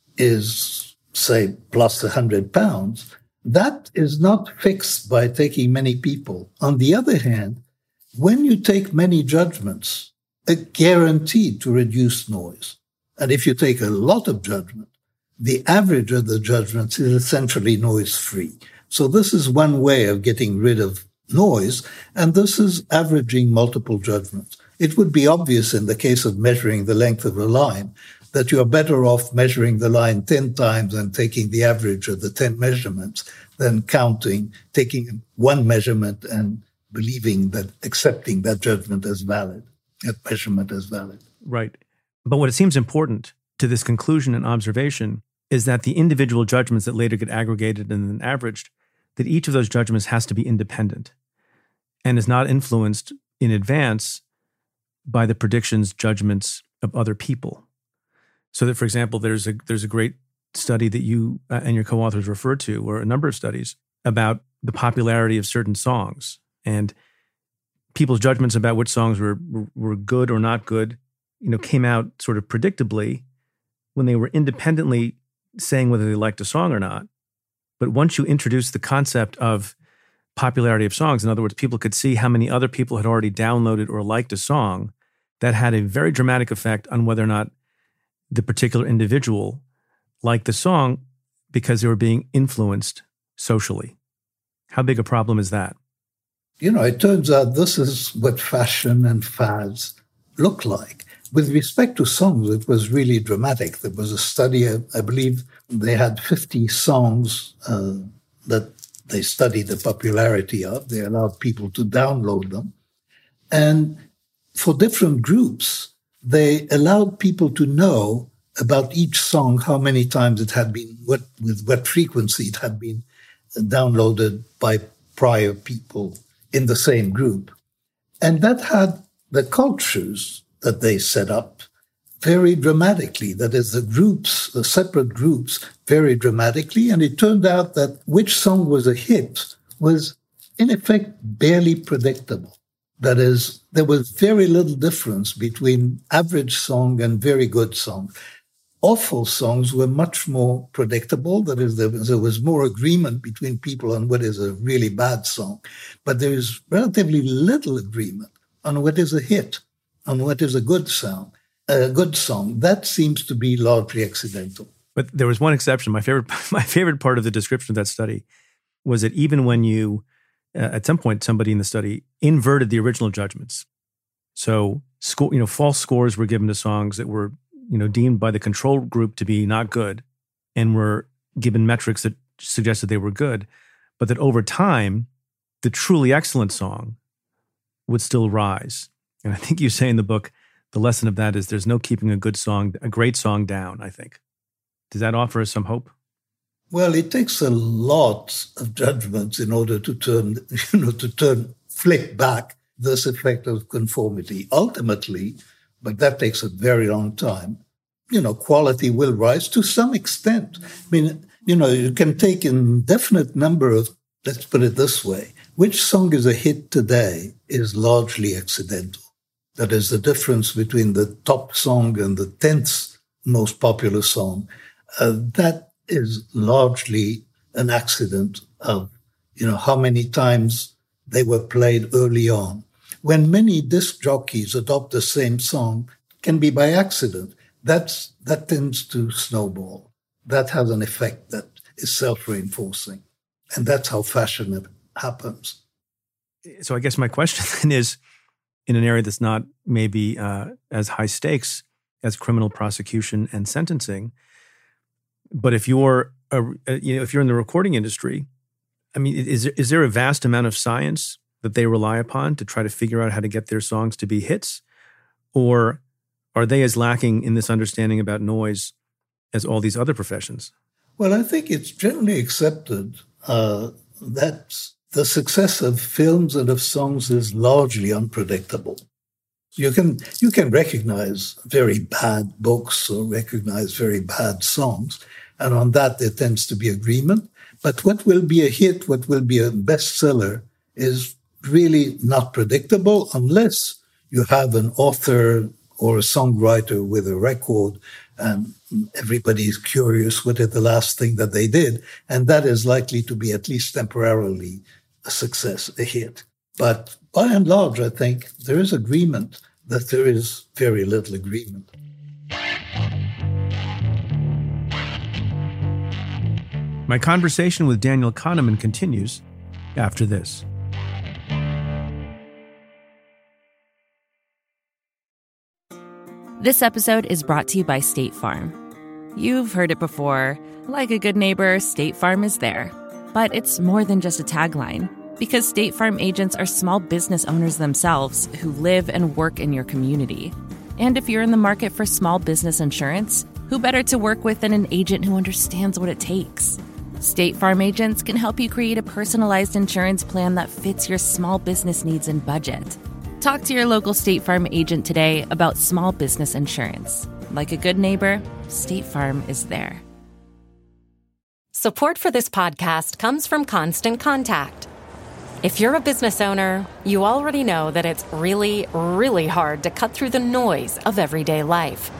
is, say, plus one hundred pounds, that is not fixed by taking many people. On the other hand, when you take many judgments, it's guaranteed to reduce noise. And if you take a lot of judgment, the average of the judgments is essentially noise-free. So this is one way of getting rid of noise, and this is averaging multiple judgments. It would be obvious in the case of measuring the length of a line that you are better off measuring the line ten times and taking the average of the ten measurements than counting, taking one measurement and believing that, accepting that judgment as valid. That measurement is valid. Right. But what it seems important to this conclusion and observation is that the individual judgments that later get aggregated and then averaged, that each of those judgments has to be independent and is not influenced in advance by the predictions, judgments of other people. So that, for example, there's a there's a great study that you uh, and your co-authors referred to, or a number of studies, about the popularity of certain songs. And people's judgments about which songs were, were were good or not good, you know, came out sort of predictably when they were independently saying whether they liked a song or not. But once you introduce the concept of popularity of songs, in other words, people could see how many other people had already downloaded or liked a song, that had a very dramatic effect on whether or not the particular individual liked the song because they were being influenced socially. How big a problem is that? You know, it turns out this is what fashion and fads look like. With respect to songs, it was really dramatic. There was a study, I believe they had fifty songs uh, that they studied the popularity of. They allowed people to download them. And for different groups, they allowed people to know about each song, how many times it had been, what with what frequency it had been downloaded by prior people in the same group. And that had the cultures that they set up very dramatically. That is, the groups, the separate groups, very dramatically. And it turned out that which song was a hit was, in effect, barely predictable. That is, there was very little difference between average song and very good song. awful songs were much more predictable. That is, there was, there was more agreement between people on what is a really bad song. But there is relatively little agreement on what is a hit, on what is a good sound, a good song. That seems to be largely accidental. But there was one exception. My favorite, my favorite part of the description of that study was that even when you, uh, at some point, somebody in the study inverted the original judgments. So, score, you know, false scores were given to songs that were, you know, deemed by the control group to be not good, and were given metrics that suggested they were good, but that over time, the truly excellent song would still rise. And I think you say in the book, the lesson of that is there's no keeping a good song, a great song down, I think. Does that offer us some hope? Well, it takes a lot of judgments in order to turn, you know, to turn, flip back this effect of conformity. Ultimately, but that takes a very long time, you know, quality will rise to some extent. I mean, you know, you can take an indefinite number of, let's put it this way, which song is a hit today is largely accidental. That is the difference between the top song and the tenth most popular song. Uh, that is largely an accident of, you know, how many times they were played early on. When many disc jockeys adopt the same song, can be by accident. That's, that tends to snowball. That has an effect that is self-reinforcing. And that's how fashion happens. So I guess my question then is, in an area that's not maybe uh, as high stakes as criminal prosecution and sentencing, but if you're a, you know if you're in the recording industry, I mean, is is there a vast amount of science that they rely upon to try to figure out how to get their songs to be hits, or are they as lacking in this understanding about noise as all these other professions? Well, I think it's generally accepted uh, that the success of films and of songs is largely unpredictable. You can you can recognize very bad books or recognize very bad songs, and on that there tends to be agreement. But what will be a hit, what will be a bestseller, is really not predictable unless you have an author or a songwriter with a record and everybody is curious what is the last thing that they did. And that is likely to be at least temporarily a success, a hit. But by and large, I think there is agreement that there is very little agreement. My conversation with Daniel Kahneman continues after this. This episode is brought to you by State Farm. You've heard it before. Like a good neighbor, State Farm is there. But it's more than just a tagline, because State Farm agents are small business owners themselves who live and work in your community. And if you're in the market for small business insurance, who better to work with than an agent who understands what it takes? State Farm agents can help you create a personalized insurance plan that fits your small business needs and budget. Talk to your local State Farm agent today about small business insurance. Like a good neighbor, State Farm is there. Support for this podcast comes from Constant Contact. If you're a business owner, you already know that it's really, really hard to cut through the noise of everyday life.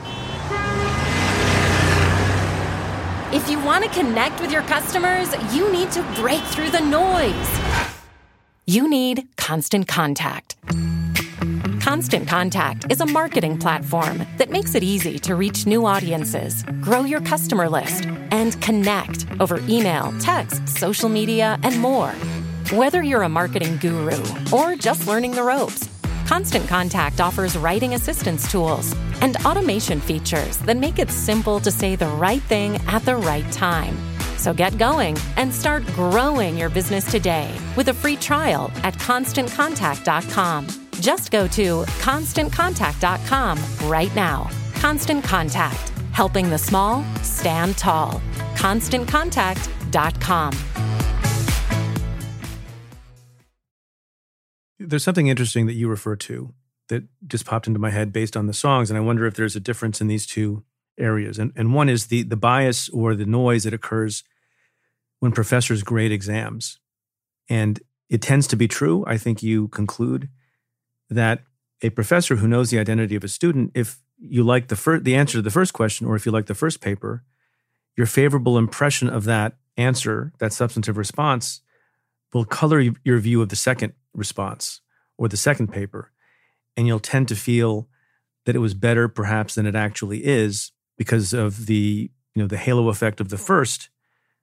If you want to connect with your customers, you need to break through the noise. You need Constant Contact. Constant Contact is a marketing platform that makes it easy to reach new audiences, grow your customer list, and connect over email, text, social media, and more. Whether you're a marketing guru or just learning the ropes, Constant Contact offers writing assistance tools and automation features that make it simple to say the right thing at the right time. So get going and start growing your business today with a free trial at constant contact dot com. Just go to constant contact dot com right now. Constant Contact, helping the small stand tall. constant contact dot com. There's something interesting that you refer to that just popped into my head based on the songs, and I wonder if there's a difference in these two areas. And, and one is the, the bias or the noise that occurs when professors grade exams. And it tends to be true, I think you conclude, that a professor who knows the identity of a student, if you like the first, the answer to the first question, or if you like the first paper, your favorable impression of that answer, that substantive response, will color your view of the second response or the second paper. And you'll tend to feel that it was better perhaps than it actually is because of the, you know, the halo effect of the first.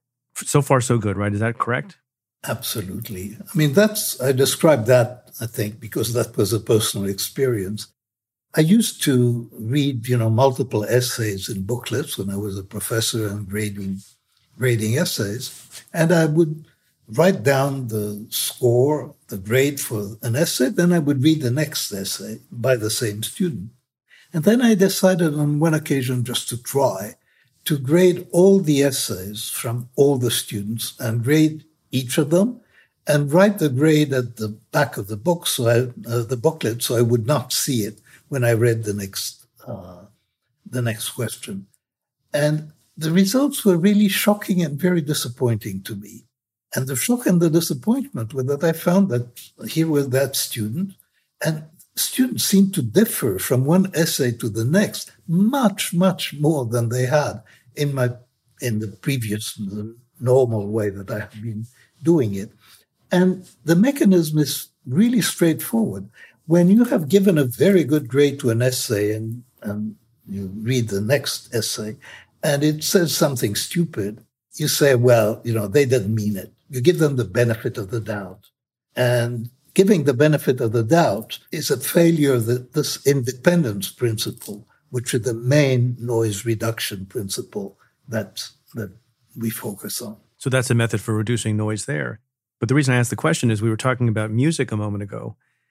So far, so good, right? Is that correct? Absolutely. I mean, that's, I described that, I think, because that was a personal experience. I used to read, you know, multiple essays in booklets when I was a professor and grading, grading essays. And I would write down the score, the grade for an essay, then I would read the next essay by the same student. And then I decided on one occasion just to try to grade all the essays from all the students and grade each of them and write the grade at the back of the book, so I, uh, the booklet, so I would not see it when I read the next, uh, the next question. And the results were really shocking and very disappointing to me. And the shock and the disappointment were that I found that here was that student, and students seemed to differ from one essay to the next much, much more than they had in my in the previous the normal way that I have been doing it. And the mechanism is really straightforward. When you have given a very good grade to an essay and, and you read the next essay and it says something stupid, you say, well, you know, they didn't mean it. You give them the benefit of the doubt. And giving the benefit of the doubt is a failure of the, this independence principle, which is the main noise reduction principle that, that we focus on. So that's a method for reducing noise there. But the reason I asked the question is we were talking about music a moment ago.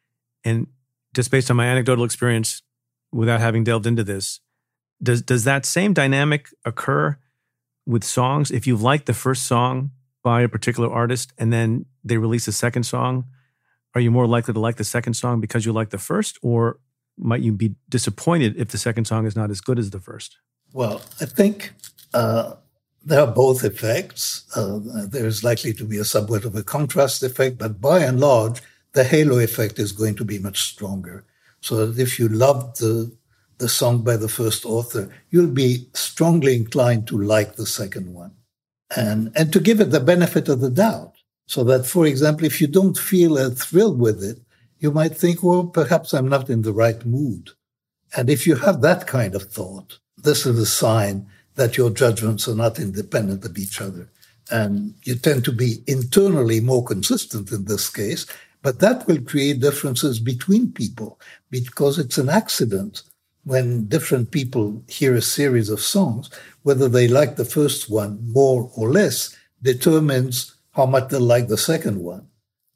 And just based on my anecdotal experience, without having delved into this, does does that same dynamic occur with songs? If you've liked the first song by a particular artist and then they release a second song, are you more likely to like the second song because you like the first, or might you be disappointed if the second song is not as good as the first? Well, I think uh, there are both effects. Uh, there's likely to be a somewhat of a contrast effect, but by and large, the halo effect is going to be much stronger. So that if you loved the, the song by the first author, you'll be strongly inclined to like the second one. And, and to give it the benefit of the doubt. So that, for example, if you don't feel a thrill with it, you might think, well, perhaps I'm not in the right mood. And if you have that kind of thought, this is a sign that your judgments are not independent of each other. And you tend to be internally more consistent in this case, but that will create differences between people because it's an accident when different people hear a series of songs, whether they like the first one more or less determines how much they like the second one.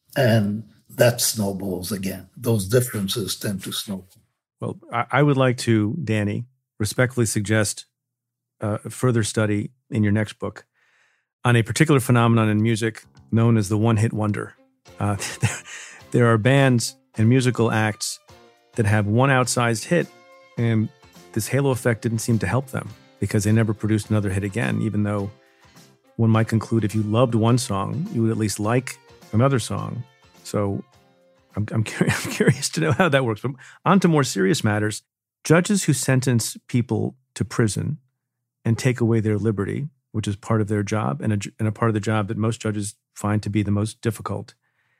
And that snowballs again. Those differences tend to snowball. Well, I would like to, Danny, respectfully suggest uh, a further study in your next book on a particular phenomenon in music known as the one-hit wonder. Uh, there are bands and musical acts that have one outsized hit, and this halo effect didn't seem to help them because they never produced another hit again, even though one might conclude if you loved one song, you would at least like another song. So I'm, I'm, curious, I'm curious to know how that works. But on to more serious matters. Judges who sentence people to prison and take away their liberty, which is part of their job and a, and a part of the job that most judges find to be the most difficult.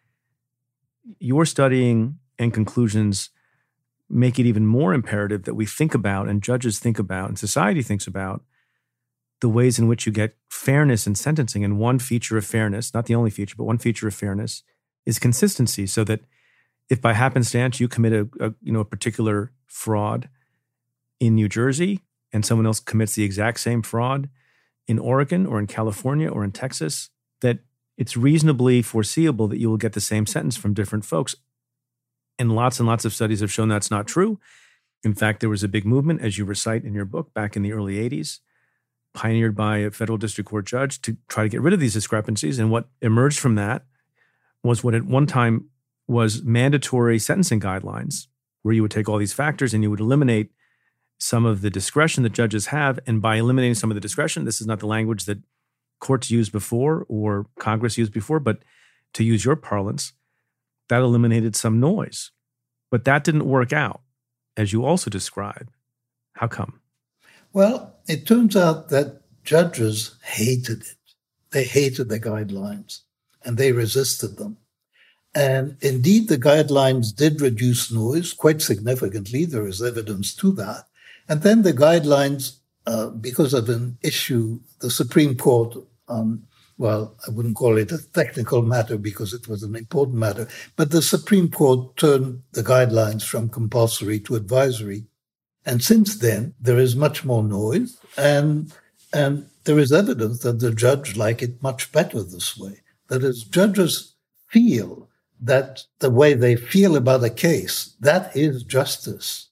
Your studying and conclusions make it even more imperative that we think about, and judges think about, and society thinks about, the ways in which you get fairness in sentencing. And one feature of fairness, not the only feature, but one feature of fairness is consistency, so that if by happenstance you commit a, a you know a particular fraud in New Jersey and someone else commits the exact same fraud in Oregon or in California or in Texas, that it's reasonably foreseeable that you will get the same sentence from different folks. And lots and lots of studies have shown that's not true. In fact, there was a big movement, as you recite in your book, back in the early eighties, pioneered by a federal district court judge to try to get rid of these discrepancies. And what emerged from that was what at one time was mandatory sentencing guidelines, where you would take all these factors and you would eliminate some of the discretion that judges have. And by eliminating some of the discretion, this is not the language that courts used before or Congress used before, but to use your parlance, that eliminated some noise. But that didn't work out, as you also describe. How come? Well, it turns out that judges hated it. They hated the guidelines, and they resisted them. And indeed, the guidelines did reduce noise quite significantly. There is evidence to that. And then the guidelines, uh, because of an issue, the Supreme Court, um, well, I wouldn't call it a technical matter because it was an important matter, but the Supreme Court turned the guidelines from compulsory to advisory. And since then, there is much more noise, and and there is evidence that the judge like it much better this way. That is, judges feel that the way they feel about a case, that is justice.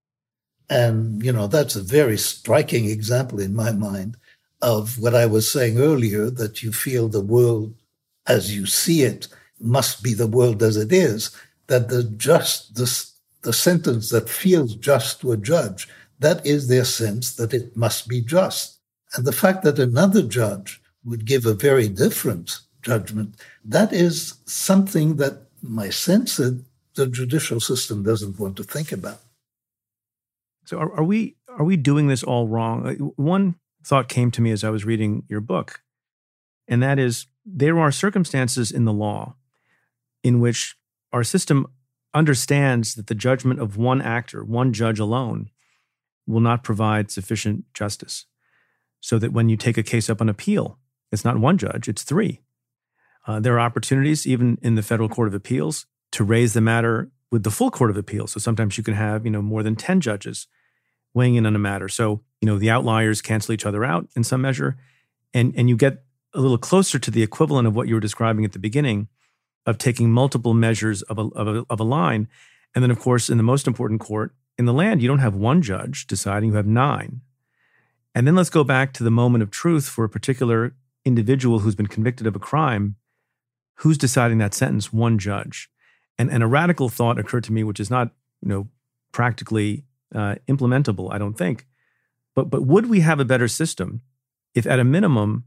And, you know, that's a very striking example in my mind of what I was saying earlier, that you feel the world as you see it must be the world as it is, that the just, the, the sentence that feels just to a judge, that is their sense that it must be just. And the fact that another judge would give a very different judgment, that is something that my sense is the judicial system doesn't want to think about. So are, are we are we doing this all wrong? One thought came to me as I was reading your book, and that is there are circumstances in the law in which our system understands that the judgment of one actor, one judge alone, will not provide sufficient justice. So that when you take a case up on appeal, it's not one judge, it's three. Uh, there are opportunities, even in the Federal Court of Appeals, to raise the matter with the full Court of Appeals. So sometimes you can have, you know, more than ten judges weighing in on a matter. So, you know, the outliers cancel each other out in some measure, and, and you get a little closer to the equivalent of what you were describing at the beginning of taking multiple measures of a, of a, of a line. And then, of course, in the most important court in the land, you don't have one judge deciding, you have nine. And then let's go back to the moment of truth for a particular individual who's been convicted of a crime. Who's deciding that sentence? One judge. And, and a radical thought occurred to me, which is not, you know, practically uh, implementable, I don't think. But but would we have a better system if, at a minimum,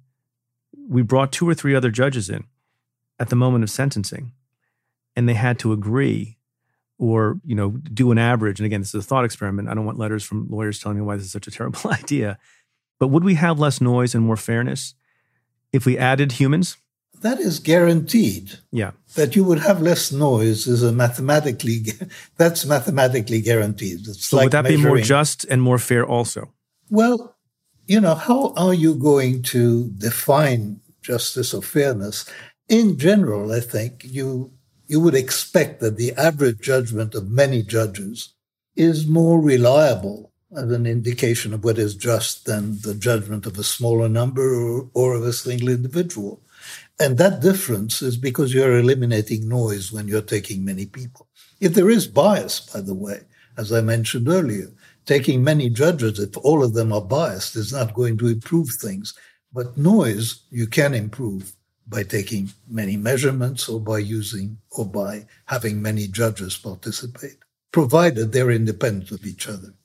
we brought two or three other judges in at the moment of sentencing, and they had to agree, or, you know, do an average? And again, this is a thought experiment. I don't want letters from lawyers telling me why this is such a terrible idea. But would we have less noise and more fairness if we added humans? That is guaranteed. Yeah. That you would have less noise is a mathematically, that's mathematically guaranteed. It's so like would that measuring. be more just and more fair also? Well, you know, how are you going to define justice or fairness? In general, I think you you would expect that the average judgment of many judges is more reliable as an indication of what is just than the judgment of a smaller number or, or of a single individual. And that difference is because you're eliminating noise when you're taking many people. If there is bias, by the way, as I mentioned earlier, taking many judges, if all of them are biased, is not going to improve things. But noise, you can improve by taking many measurements or by using or by having many judges participate, provided they're independent of each other.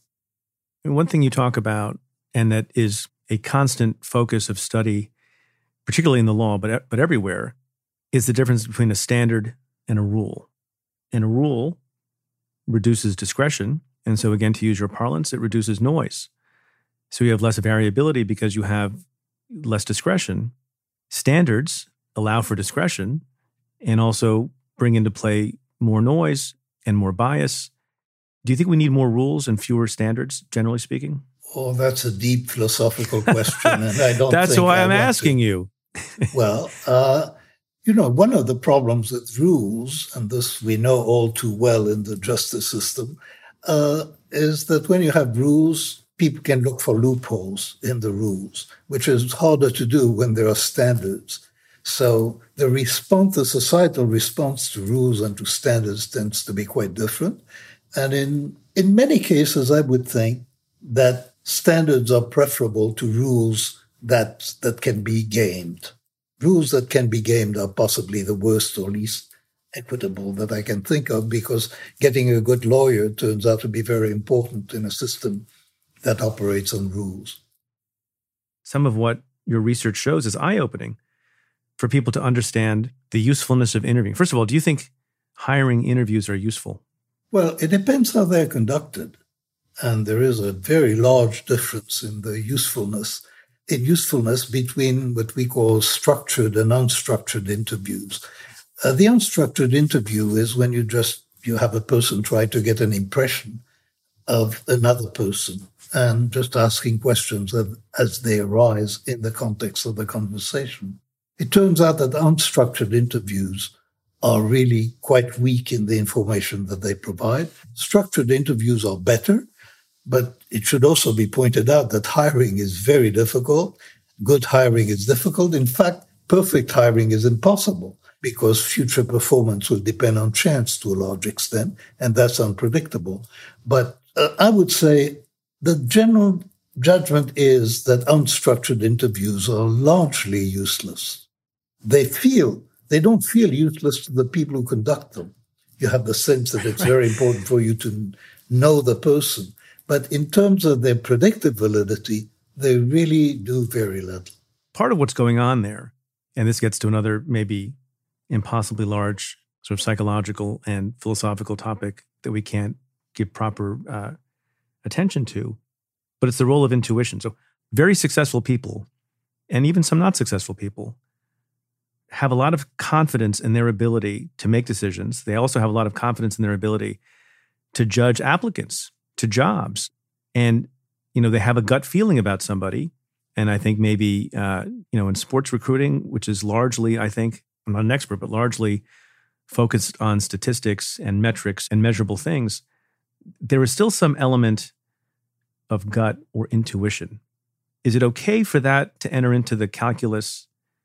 One thing you talk about, and that is a constant focus of study, particularly in the law, but but everywhere, is the difference between a standard and a rule. And a rule reduces discretion. And so again, to use your parlance, it reduces noise. So you have less variability because you have less discretion. Standards allow for discretion and also bring into play more noise and more bias. Do you think we need more rules and fewer standards, generally speaking? Oh, that's a deep philosophical question, and I don't That's think why I I'm want asking to. you. Well, uh, you know, one of the problems with rules, and this we know all too well in the justice system, uh, is that when you have rules, people can look for loopholes in the rules, which is harder to do when there are standards. So the response, the societal response to rules and to standards tends to be quite different. And in, in many cases, I would think that standards are preferable to rules that that can be gamed. Rules that can be gamed are possibly the worst or least equitable that I can think of, because getting a good lawyer turns out to be very important in a system that operates on rules. Some of what your research shows is eye-opening for people to understand the usefulness of interviewing. First of all, do you think hiring interviews are useful? Well, it depends how they're conducted. And there is a very large difference in the usefulness, in usefulness between what we call structured and unstructured interviews. Uh, the unstructured interview is when you just, you have a person try to get an impression of another person and just asking questions of, as they arise in the context of the conversation. It turns out that unstructured interviews are really quite weak in the information that they provide. Structured interviews are better, but it should also be pointed out that hiring is very difficult. Good hiring is difficult. In fact, perfect hiring is impossible because future performance will depend on chance to a large extent, and that's unpredictable. But uh, I would say the general judgment is that unstructured interviews are largely useless. They feel, they don't feel useless to the people who conduct them. You have the sense that it's very important for you to know the person. But in terms of their predictive validity, they really do very little. Part of what's going on there, and this gets to another maybe impossibly large sort of psychological and philosophical topic that we can't give proper uh, attention to, but it's the role of intuition. So very successful people, and even some not successful people, have a lot of confidence in their ability to make decisions. They also have a lot of confidence in their ability to judge applicants to jobs. And, you know, they have a gut feeling about somebody. And I think maybe, uh, you know, in sports recruiting, which is largely, I think, I'm not an expert, but largely focused on statistics and metrics and measurable things, there is still some element of gut or intuition. Is it okay for that to enter into the calculus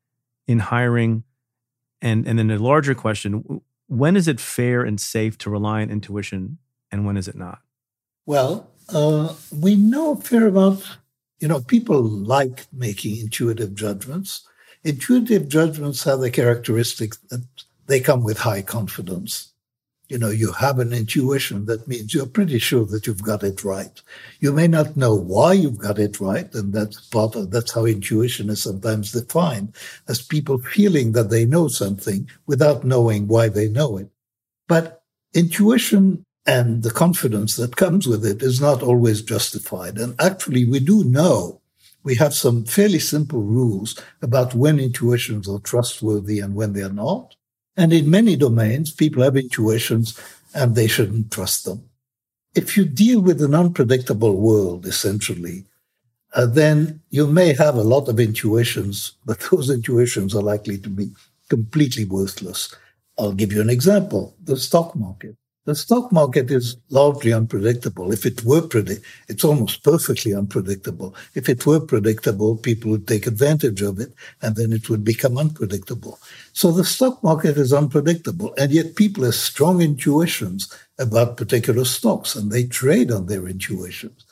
in hiring? And, and then a larger question, when is it fair and safe to rely on intuition and when is it not? Well, uh, we know a fair amount. You know, people like making intuitive judgments. Intuitive judgments have the characteristic that they come with high confidence. You know, you have an intuition that means you're pretty sure that you've got it right. You may not know why you've got it right, and that's part of, that's how intuition is sometimes defined, as people feeling that they know something without knowing why they know it. But intuition and the confidence that comes with it is not always justified. And actually, we do know, we have some fairly simple rules about when intuitions are trustworthy and when they're not. And in many domains, people have intuitions and they shouldn't trust them. If you deal with an unpredictable world, essentially, uh, then you may have a lot of intuitions, but those intuitions are likely to be completely worthless. I'll give you an example, the stock market. The stock market is largely unpredictable. If it were predict, it's almost perfectly unpredictable. If it were predictable, people would take advantage of it, and then it would become unpredictable. So the stock market is unpredictable, and yet people have strong intuitions about particular stocks, and they trade on their intuitions.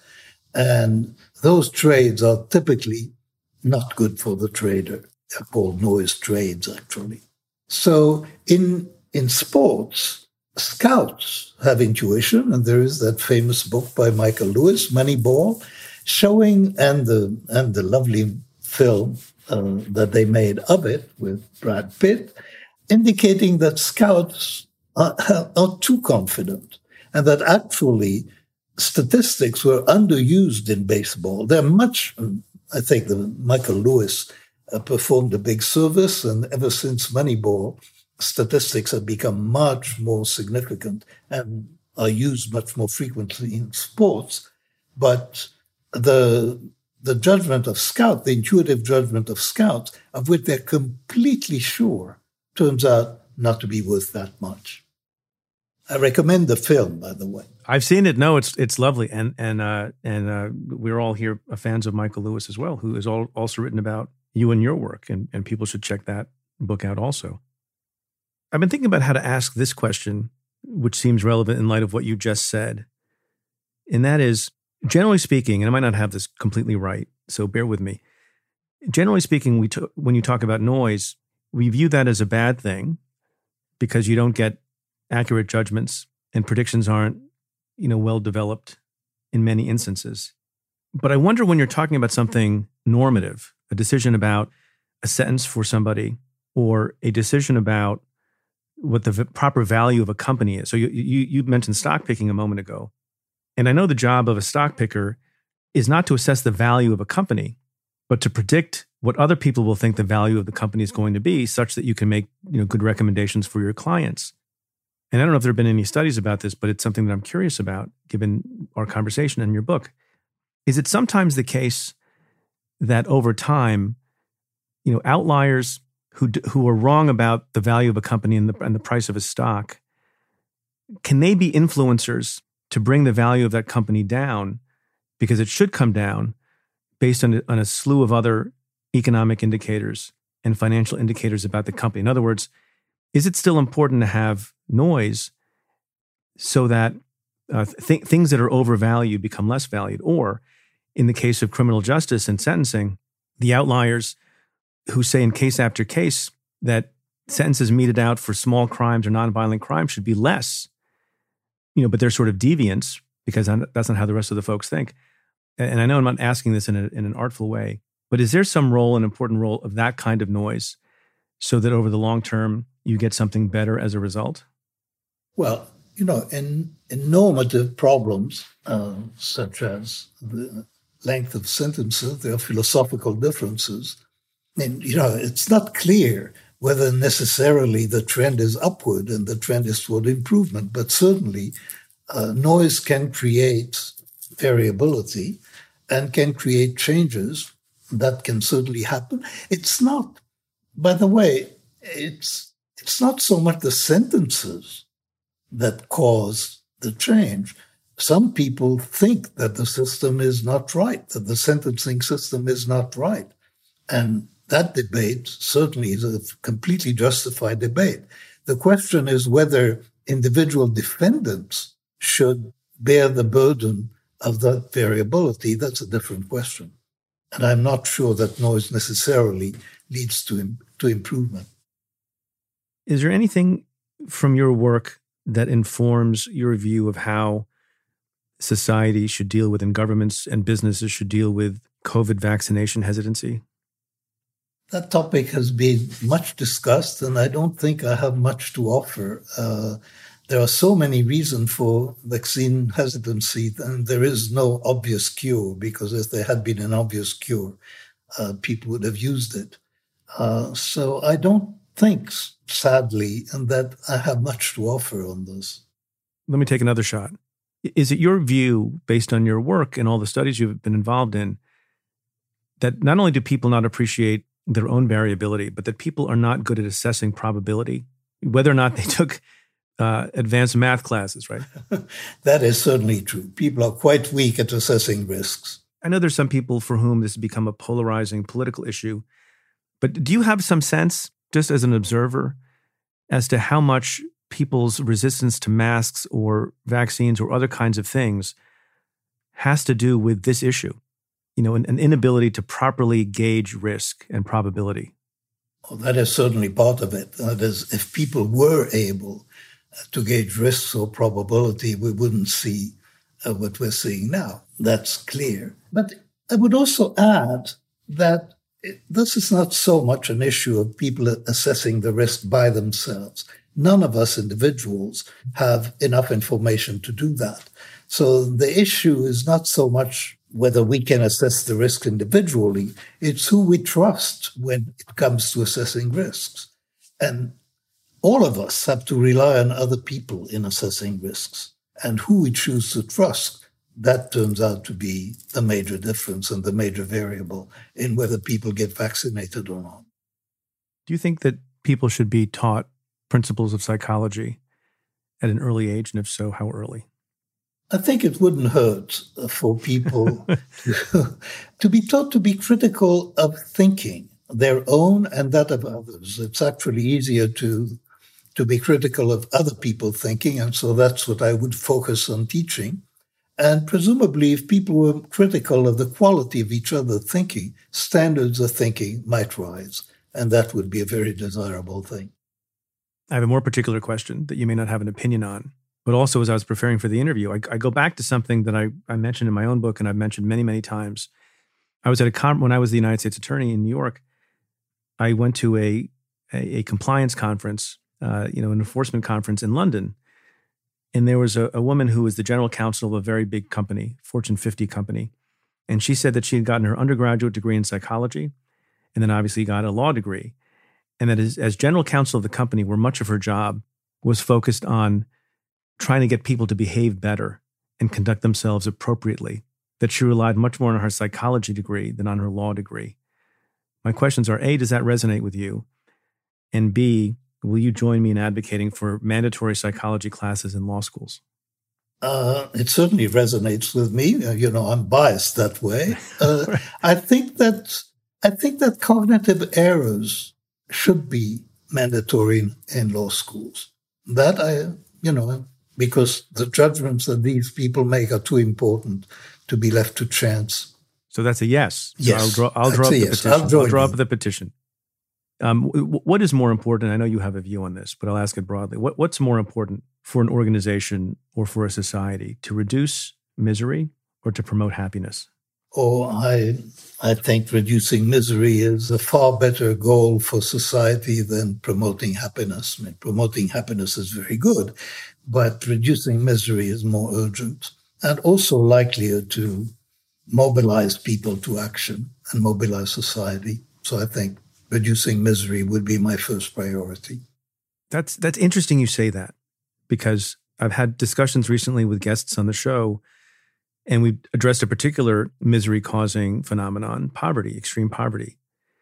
And those trades are typically not good for the trader. They're called noise trades, actually. So in in sports, scouts have intuition, and there is that famous book by Michael Lewis, Moneyball, showing, and the and the lovely film uh, that they made of it with Brad Pitt, indicating that scouts are, are too confident, and that actually statistics were underused in baseball. They're much, I think, the Michael Lewis uh, performed a big service, and ever since Moneyball, statistics have become much more significant and are used much more frequently in sports. But the the judgment of scouts, the intuitive judgment of scouts, of which they're completely sure, turns out not to be worth that much. I recommend the film, by the way. I've seen it. No, it's it's lovely, and and uh, and uh, we're all here fans of Michael Lewis as well, who has all, also written about you and your work, and and people should check that book out also. I've been thinking about how to ask this question, which seems relevant in light of what you just said. And that is, generally speaking, and I might not have this completely right, so bear with me. Generally speaking, we t- when you talk about noise, we view that as a bad thing because you don't get accurate judgments and predictions aren't, you know, well developed in many instances. But I wonder when you're talking about something normative, a decision about a sentence for somebody or a decision about what the v- proper value of a company is. So you, you you mentioned stock picking a moment ago. And I know the job of a stock picker is not to assess the value of a company, but to predict what other people will think the value of the company is going to be, such that you can make, you know, good recommendations for your clients. And I don't know if there have been any studies about this, but it's something that I'm curious about, given our conversation in your book. Is it sometimes the case that over time, you know, outliers who who are wrong about the value of a company and the, and the price of a stock, can they be influencers to bring the value of that company down, because it should come down based on a, on a slew of other economic indicators and financial indicators about the company? In other words, is it still important to have noise so that uh, th- things that are overvalued become less valued? Or in the case of criminal justice and sentencing, the outliers who say in case after case that sentences meted out for small crimes or nonviolent crimes should be less, you know, but they're sort of deviants because that's not how the rest of the folks think. And I know I'm not asking this in, a, in an artful way, but is there some role, an important role of that kind of noise so that over the long term you get something better as a result? Well, you know, in, in normative problems, uh, such as the length of sentences, there are philosophical differences. And, you know, it's not clear whether necessarily the trend is upward and the trend is toward improvement, but certainly uh, noise can create variability and can create changes that can certainly happen. It's not, by the way, it's it's not so much the sentences that cause the change. Some people think that the system is not right, that the sentencing system is not right. And that debate certainly is a completely justified debate. The question is whether individual defendants should bear the burden of that variability. That's a different question. And I'm not sure that noise necessarily leads to, to improvement. Is there anything from your work that informs your view of how society should deal with, and governments and businesses should deal with, COVID vaccination hesitancy? That topic has been much discussed, and I don't think I have much to offer. Uh, there are so many reasons for vaccine hesitancy, and there is no obvious cure, because if there had been an obvious cure, uh, people would have used it. Uh, so I don't think, sadly, and that I have much to offer on this. Let me take another shot. Is it your view, based on your work and all the studies you've been involved in, that not only do people not appreciate their own variability, but that people are not good at assessing probability, whether or not they took uh, advanced math classes, right? That is certainly true. People are quite weak at assessing risks. I know there's some people for whom this has become a polarizing political issue, but do you have some sense, just as an observer, as to how much people's resistance to masks or vaccines or other kinds of things has to do with this issue? You know, an, an inability to properly gauge risk and probability. Well, that is certainly part of it. That is, if people were able to gauge risks or probability, we wouldn't see uh, what we're seeing now. That's clear. But I would also add that it, this is not so much an issue of people assessing the risk by themselves. None of us individuals have enough information to do that. So the issue is not so much whether we can assess the risk individually, it's who we trust when it comes to assessing risks. And all of us have to rely on other people in assessing risks. And who we choose to trust, that turns out to be the major difference and the major variable in whether people get vaccinated or not. Do you think that people should be taught principles of psychology at an early age? And if so, how early? I think it wouldn't hurt for people to, to be taught to be critical of thinking, their own and that of others. It's actually easier to, to be critical of other people thinking, and so that's what I would focus on teaching. And presumably, if people were critical of the quality of each other thinking, standards of thinking might rise, and that would be a very desirable thing. I have a more particular question that you may not have an opinion on. But also, as I was preparing for the interview, I, I go back to something that I, I mentioned in my own book, and I've mentioned many, many times. I was at a con- when I was the United States Attorney in New York. I went to a a, a compliance conference, uh, you know, an enforcement conference in London, And there was a, a woman who was the general counsel of a very big company, Fortune fifty company. And she said that she had gotten her undergraduate degree in psychology and then obviously got a law degree. And that as, as general counsel of the company, where much of her job was focused on trying to get people to behave better and conduct themselves appropriately, that she relied much more on her psychology degree than on her law degree. My questions are, A, does that resonate with you? And B, will you join me in advocating for mandatory psychology classes in law schools? Uh, it certainly resonates with me. Uh, you know, I'm biased that way. Uh, right. I think that I think that cognitive errors should be mandatory in, in law schools. That I, you know, because the judgments that these people make are too important to be left to chance. So that's a yes. So Yes, I'll draw. I'll draw up the yes. petition. I'll, I'll draw up the petition. Um, w- what is more important? I know you have a view on this, but I'll ask it broadly. What, what's more important for an organization or for a society, to reduce misery or to promote happiness? Oh, I I think reducing misery is a far better goal for society than promoting happiness. I mean, promoting happiness is very good, but reducing misery is more urgent and also likelier to mobilize people to action and mobilize society. So I think reducing misery would be my first priority. That's that's interesting you say that, because I've had discussions recently with guests on the show, and we've addressed a particular misery-causing phenomenon, poverty, extreme poverty.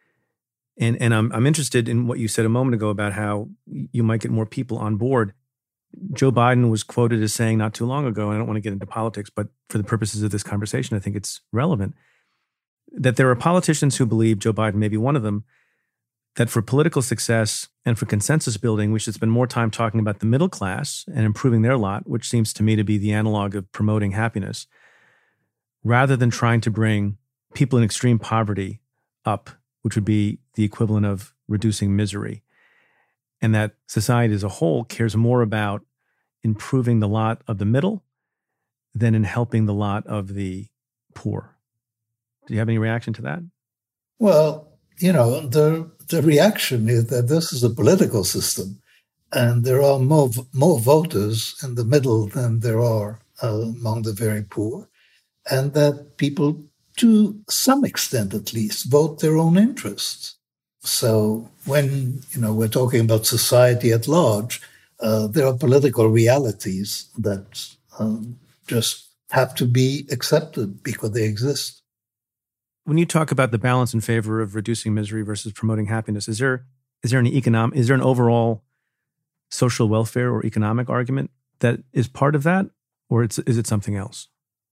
And and I'm I'm interested in what you said a moment ago about how you might get more people on board. Joe Biden was quoted as saying not too long ago, and I don't want to get into politics, but for the purposes of this conversation, I think it's relevant, that there are politicians who believe, Joe Biden may be one of them, that for political success and for consensus building, we should spend more time talking about the middle class and improving their lot, which seems to me to be the analog of promoting happiness, rather than trying to bring people in extreme poverty up, which would be the equivalent of reducing misery. And that society as a whole cares more about improving the lot of the middle than in helping the lot of the poor. Do you have any reaction to that? Well, you know, the the reaction is that this is a political system, and there are more more voters in the middle than there are uh, among the very poor, and that people, to some extent at least, vote their own interests. So when, you know, we're talking about society at large, uh, there are political realities that um, just have to be accepted because they exist. When you talk about the balance in favor of reducing misery versus promoting happiness, is there is there an economic, is there an overall social welfare or economic argument that is part of that, or it's, is it something else?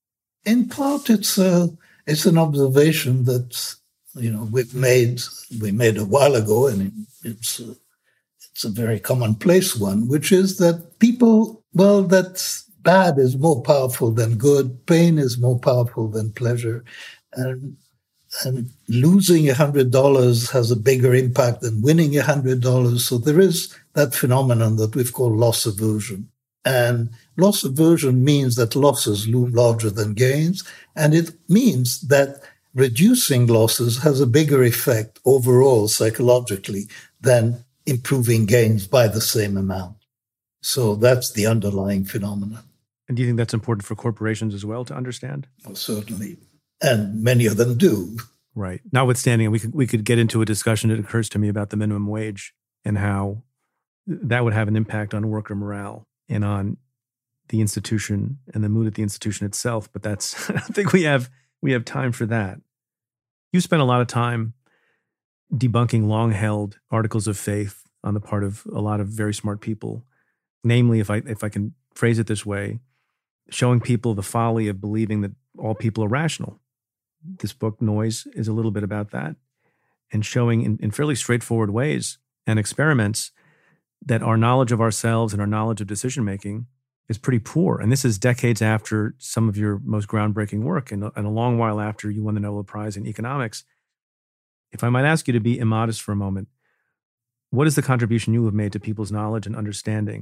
In part, it's a, it's an observation that, you know, we've made we made a while ago, and it's a, it's a very commonplace one, which is that people, well, that bad is more powerful than good, pain is more powerful than pleasure, and and losing a hundred dollars has a bigger impact than winning a hundred dollars. So there is that phenomenon that we've called loss aversion. And loss aversion means that losses loom larger than gains. And it means that reducing losses has a bigger effect overall psychologically than improving gains by the same amount. So that's the underlying phenomenon. And do you think that's important for corporations as well to understand? Well, certainly. And many of them do. Right. Notwithstanding, we could we could get into a discussion, it occurs to me, about the minimum wage and how that would have an impact on worker morale and on the institution and the mood at the institution itself. But that's, I don't think we have we have time for that. You spent a lot of time debunking long-held articles of faith on the part of a lot of very smart people. Namely, if I if I can phrase it this way, showing people the folly of believing that all people are rational. This book, Noise, is a little bit about that, and showing in, in fairly straightforward ways and experiments that our knowledge of ourselves and our knowledge of decision-making is pretty poor. And this is decades after some of your most groundbreaking work, and, and a long while after you won the Nobel Prize in economics. If I might ask you to be immodest for a moment, what is the contribution you have made to people's knowledge and understanding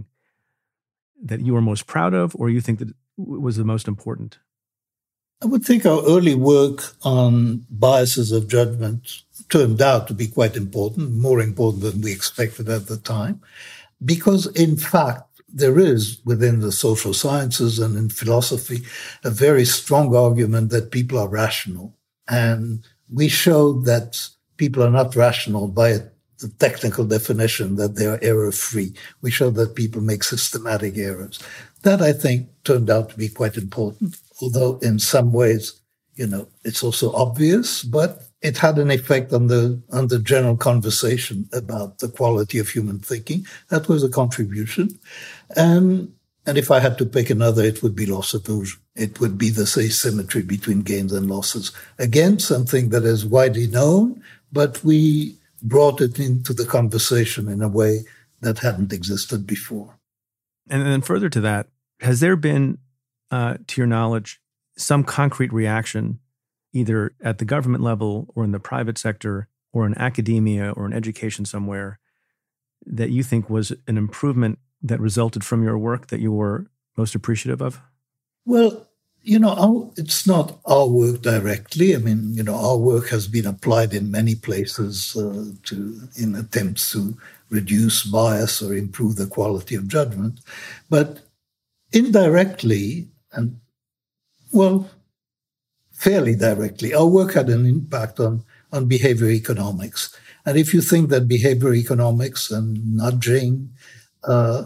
that you are most proud of, or you think that was the most important? I would think our early work on biases of judgment turned out to be quite important, more important than we expected at the time, because in fact, there is within the social sciences and in philosophy a very strong argument that people are rational. And we showed that people are not rational by the technical definition that they are error-free. We showed that people make systematic errors. That, I think, turned out to be quite important, although in some ways, you know, it's also obvious, but it had an effect on the on the general conversation about the quality of human thinking. That was a contribution. And, and if I had to pick another, it would be loss aversion. It would be this asymmetry between gains and losses. Again, something that is widely known, but we brought it into the conversation in a way that hadn't existed before. And then further to that, has there been, uh, to your knowledge, some concrete reaction either at the government level or in the private sector or in academia or in education somewhere that you think was an improvement that resulted from your work that you were most appreciative of? Well, you know, our, it's not our work directly. I mean, you know, our work has been applied in many places uh, to in attempts to reduce bias or improve the quality of judgment. But indirectly, and well, fairly directly, our work had an impact on, on behavior economics. And if you think that behavior economics and nudging uh,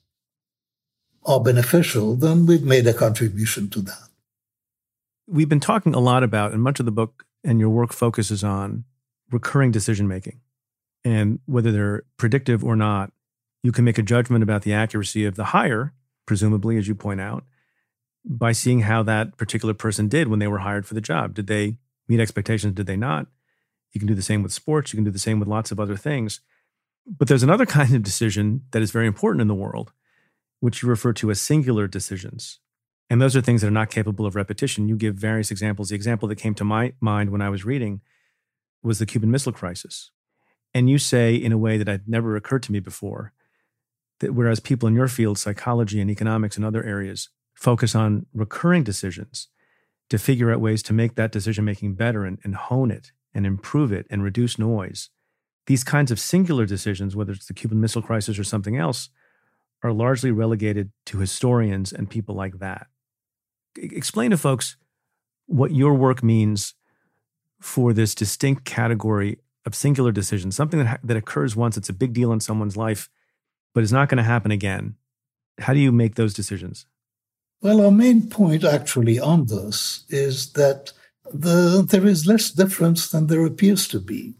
are beneficial, then we've made a contribution to that. We've been talking a lot about, and much of the book and your work focuses on recurring decision-making. And whether they're predictive or not, you can make a judgment about the accuracy of the hire, presumably, as you point out, by seeing how that particular person did when they were hired for the job. Did they meet expectations? Did they not? You can do the same with sports. You can do the same with lots of other things. But there's another kind of decision that is very important in the world, which you refer to as singular decisions. And those are things that are not capable of repetition. You give various examples. The example that came to my mind when I was reading was the Cuban Missile Crisis. And you say, in a way that had never occurred to me before, that whereas people in your field, psychology and economics and other areas, focus on recurring decisions to figure out ways to make that decision-making better and, and hone it and improve it and reduce noise. These kinds of singular decisions, whether it's the Cuban Missile Crisis or something else, are largely relegated to historians and people like that. Explain to folks what your work means for this distinct category of singular decisions, something that, ha- that occurs once, it's a big deal in someone's life, but is not going to happen again. How do you make those decisions? Well, our main point actually on this is that the, there is less difference than there appears to be.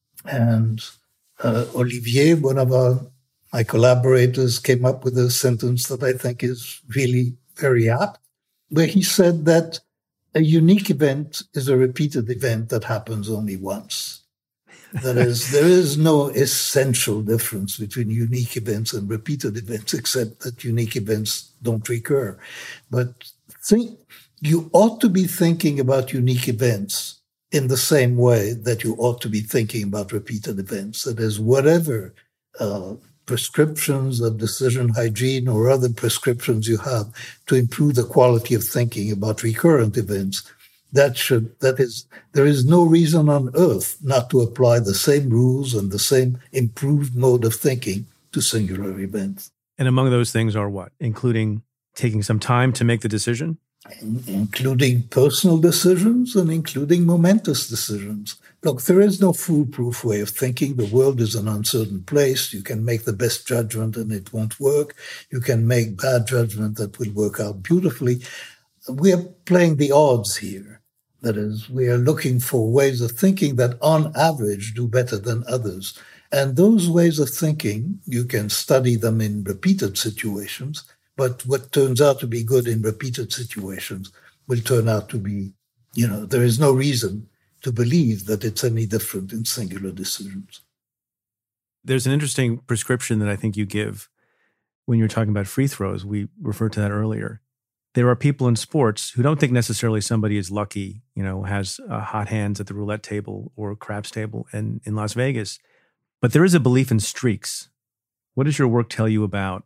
And uh, Olivier, one of our, my collaborators, came up with a sentence that I think is really very apt, where he said that a unique event is a repeated event that happens only once. That is, there is no essential difference between unique events and repeated events, except that unique events don't recur. But think, you ought to be thinking about unique events in the same way that you ought to be thinking about repeated events. That is, whatever uh, prescriptions of decision hygiene or other prescriptions you have to improve the quality of thinking about recurrent events, That should, that is, there is no reason on earth not to apply the same rules and the same improved mode of thinking to singular events. And among those things are what? Including taking some time to make the decision? In, including personal decisions and including momentous decisions. Look, there is no foolproof way of thinking. The world is an uncertain place. You can make the best judgment and it won't work. You can make bad judgment that will work out beautifully. We are playing the odds here. That is, we are looking for ways of thinking that on average do better than others. And those ways of thinking, you can study them in repeated situations, but what turns out to be good in repeated situations will turn out to be, you know, there is no reason to believe that it's any different in singular decisions. There's an interesting prescription that I think you give when you're talking about free throws. We referred to that earlier. There are people in sports who don't think necessarily somebody is lucky, you know, has uh, hot hands at the roulette table or craps table in, in Las Vegas. But there is a belief in streaks. What does your work tell you about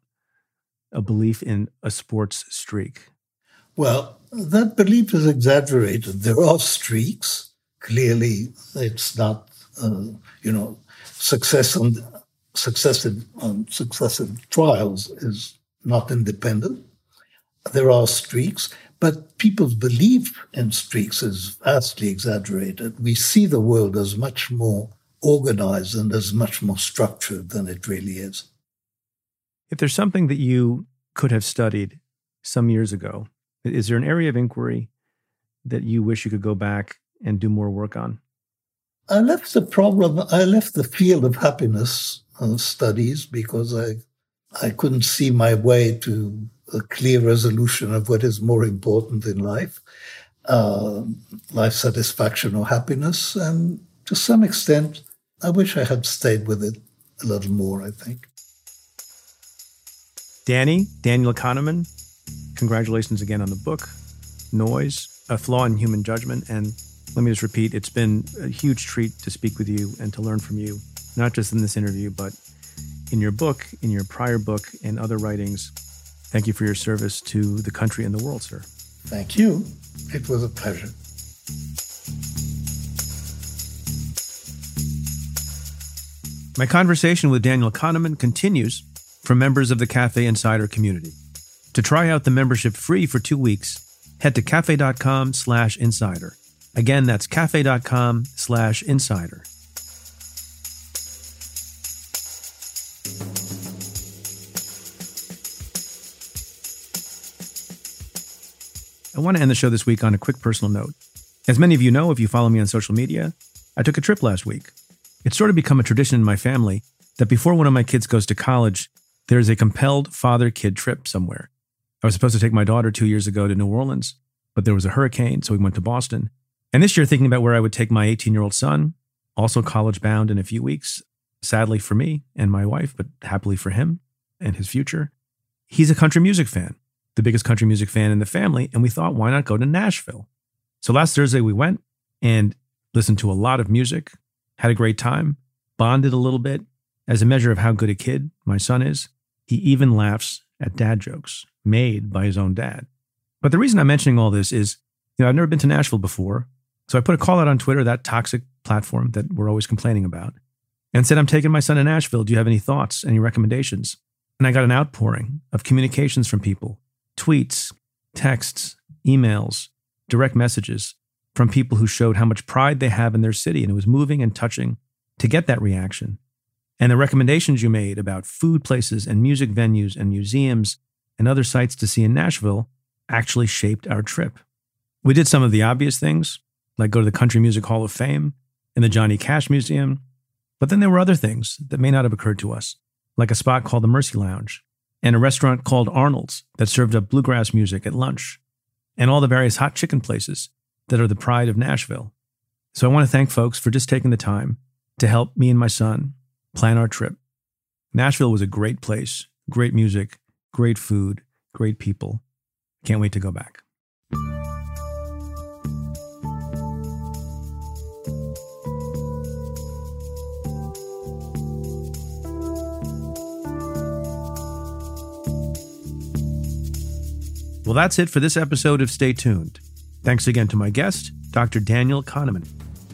a belief in a sports streak? Well, that belief is exaggerated. There are streaks. Clearly, it's not, uh, you know, success on successive on successive trials is not independent. There are streaks, but people's belief in streaks is vastly exaggerated. We see the world as much more organized and as much more structured than it really is. If there's something that you could have studied some years ago, is there an area of inquiry that you wish you could go back and do more work on? I left the problem, I left the field of happiness uh, studies because I, I couldn't see my way to a clear resolution of what is more important in life, uh, life satisfaction or happiness. And to some extent, I wish I had stayed with it a little more, I think. Danny, Daniel Kahneman, congratulations again on the book, Noise, A Flaw in Human Judgment. And let me just repeat, it's been a huge treat to speak with you and to learn from you, not just in this interview, but in your book, in your prior book, and other writings. Thank you for your service to the country and the world, sir. Thank you. It was a pleasure. My conversation with Daniel Kahneman continues for members of the Cafe Insider community. To try out the membership free for two weeks, head to cafe.com slash insider. Again, that's cafe.com slash insider. I want to end the show this week on a quick personal note. As many of you know, if you follow me on social media, I took a trip last week. It's sort of become a tradition in my family that before one of my kids goes to college, there's a compelled father-kid trip somewhere. I was supposed to take my daughter two years ago to New Orleans, but there was a hurricane, so we went to Boston. And this year, thinking about where I would take my eighteen-year-old son, also college-bound in a few weeks, sadly for me and my wife, but happily for him and his future. He's a country music fan, the biggest country music fan in the family, and we thought, why not go to Nashville? So last Thursday we went and listened to a lot of music, had a great time, bonded a little bit. As a measure of how good a kid my son is, he even laughs at dad jokes made by his own dad. But the reason I'm mentioning all this is, you know, I've never been to Nashville before, so I put a call out on Twitter, that toxic platform that we're always complaining about, and said, I'm taking my son to Nashville. Do you have any thoughts, any recommendations? And I got an outpouring of communications from people, tweets, texts, emails, direct messages from people who showed how much pride they have in their city. And it was moving and touching to get that reaction. And the recommendations you made about food places and music venues and museums and other sites to see in Nashville actually shaped our trip. We did some of the obvious things, like go to the Country Music Hall of Fame and the Johnny Cash Museum. But then there were other things that may not have occurred to us, like a spot called the Mercy Lounge and a restaurant called Arnold's that served up bluegrass music at lunch, and all the various hot chicken places that are the pride of Nashville. So I want to thank folks for just taking the time to help me and my son plan our trip. Nashville was a great place, great music, great food, great people. Can't wait to go back. Well, that's it for this episode of Stay Tuned. Thanks again to my guest, Doctor Daniel Kahneman.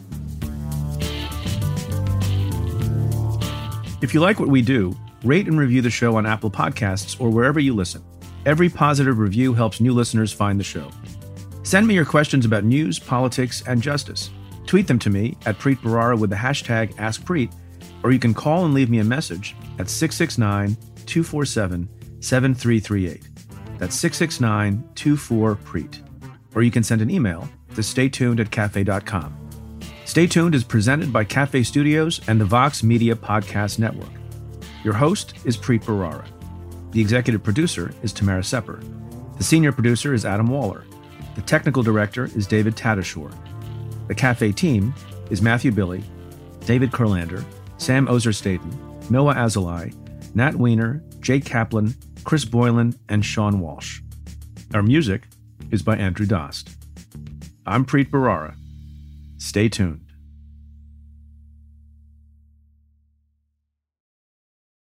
If you like what we do, rate and review the show on Apple Podcasts or wherever you listen. Every positive review helps new listeners find the show. Send me your questions about news, politics, and justice. Tweet them to me at Preet Bharara with the hashtag AskPreet, or you can call and leave me a message at six six nine, two four seven, seven three three eight. That's six six nine, two four, Preet. Or you can send an email to staytuned at cafe dot com. Stay Tuned is presented by Cafe Studios and the Vox Media Podcast Network. Your host is Preet Bharara. The executive producer is Tamara Sepper. The senior producer is Adam Waller. The technical director is David Tadashore. The Cafe team is Matthew Billy, David Kurlander, Sam Ozer-Staten, Noah Azulai, Nat Weiner, Jake Kaplan, Chris Boylan, and Sean Walsh. Our music is by Andrew Dost. I'm Preet Bharara. Stay tuned.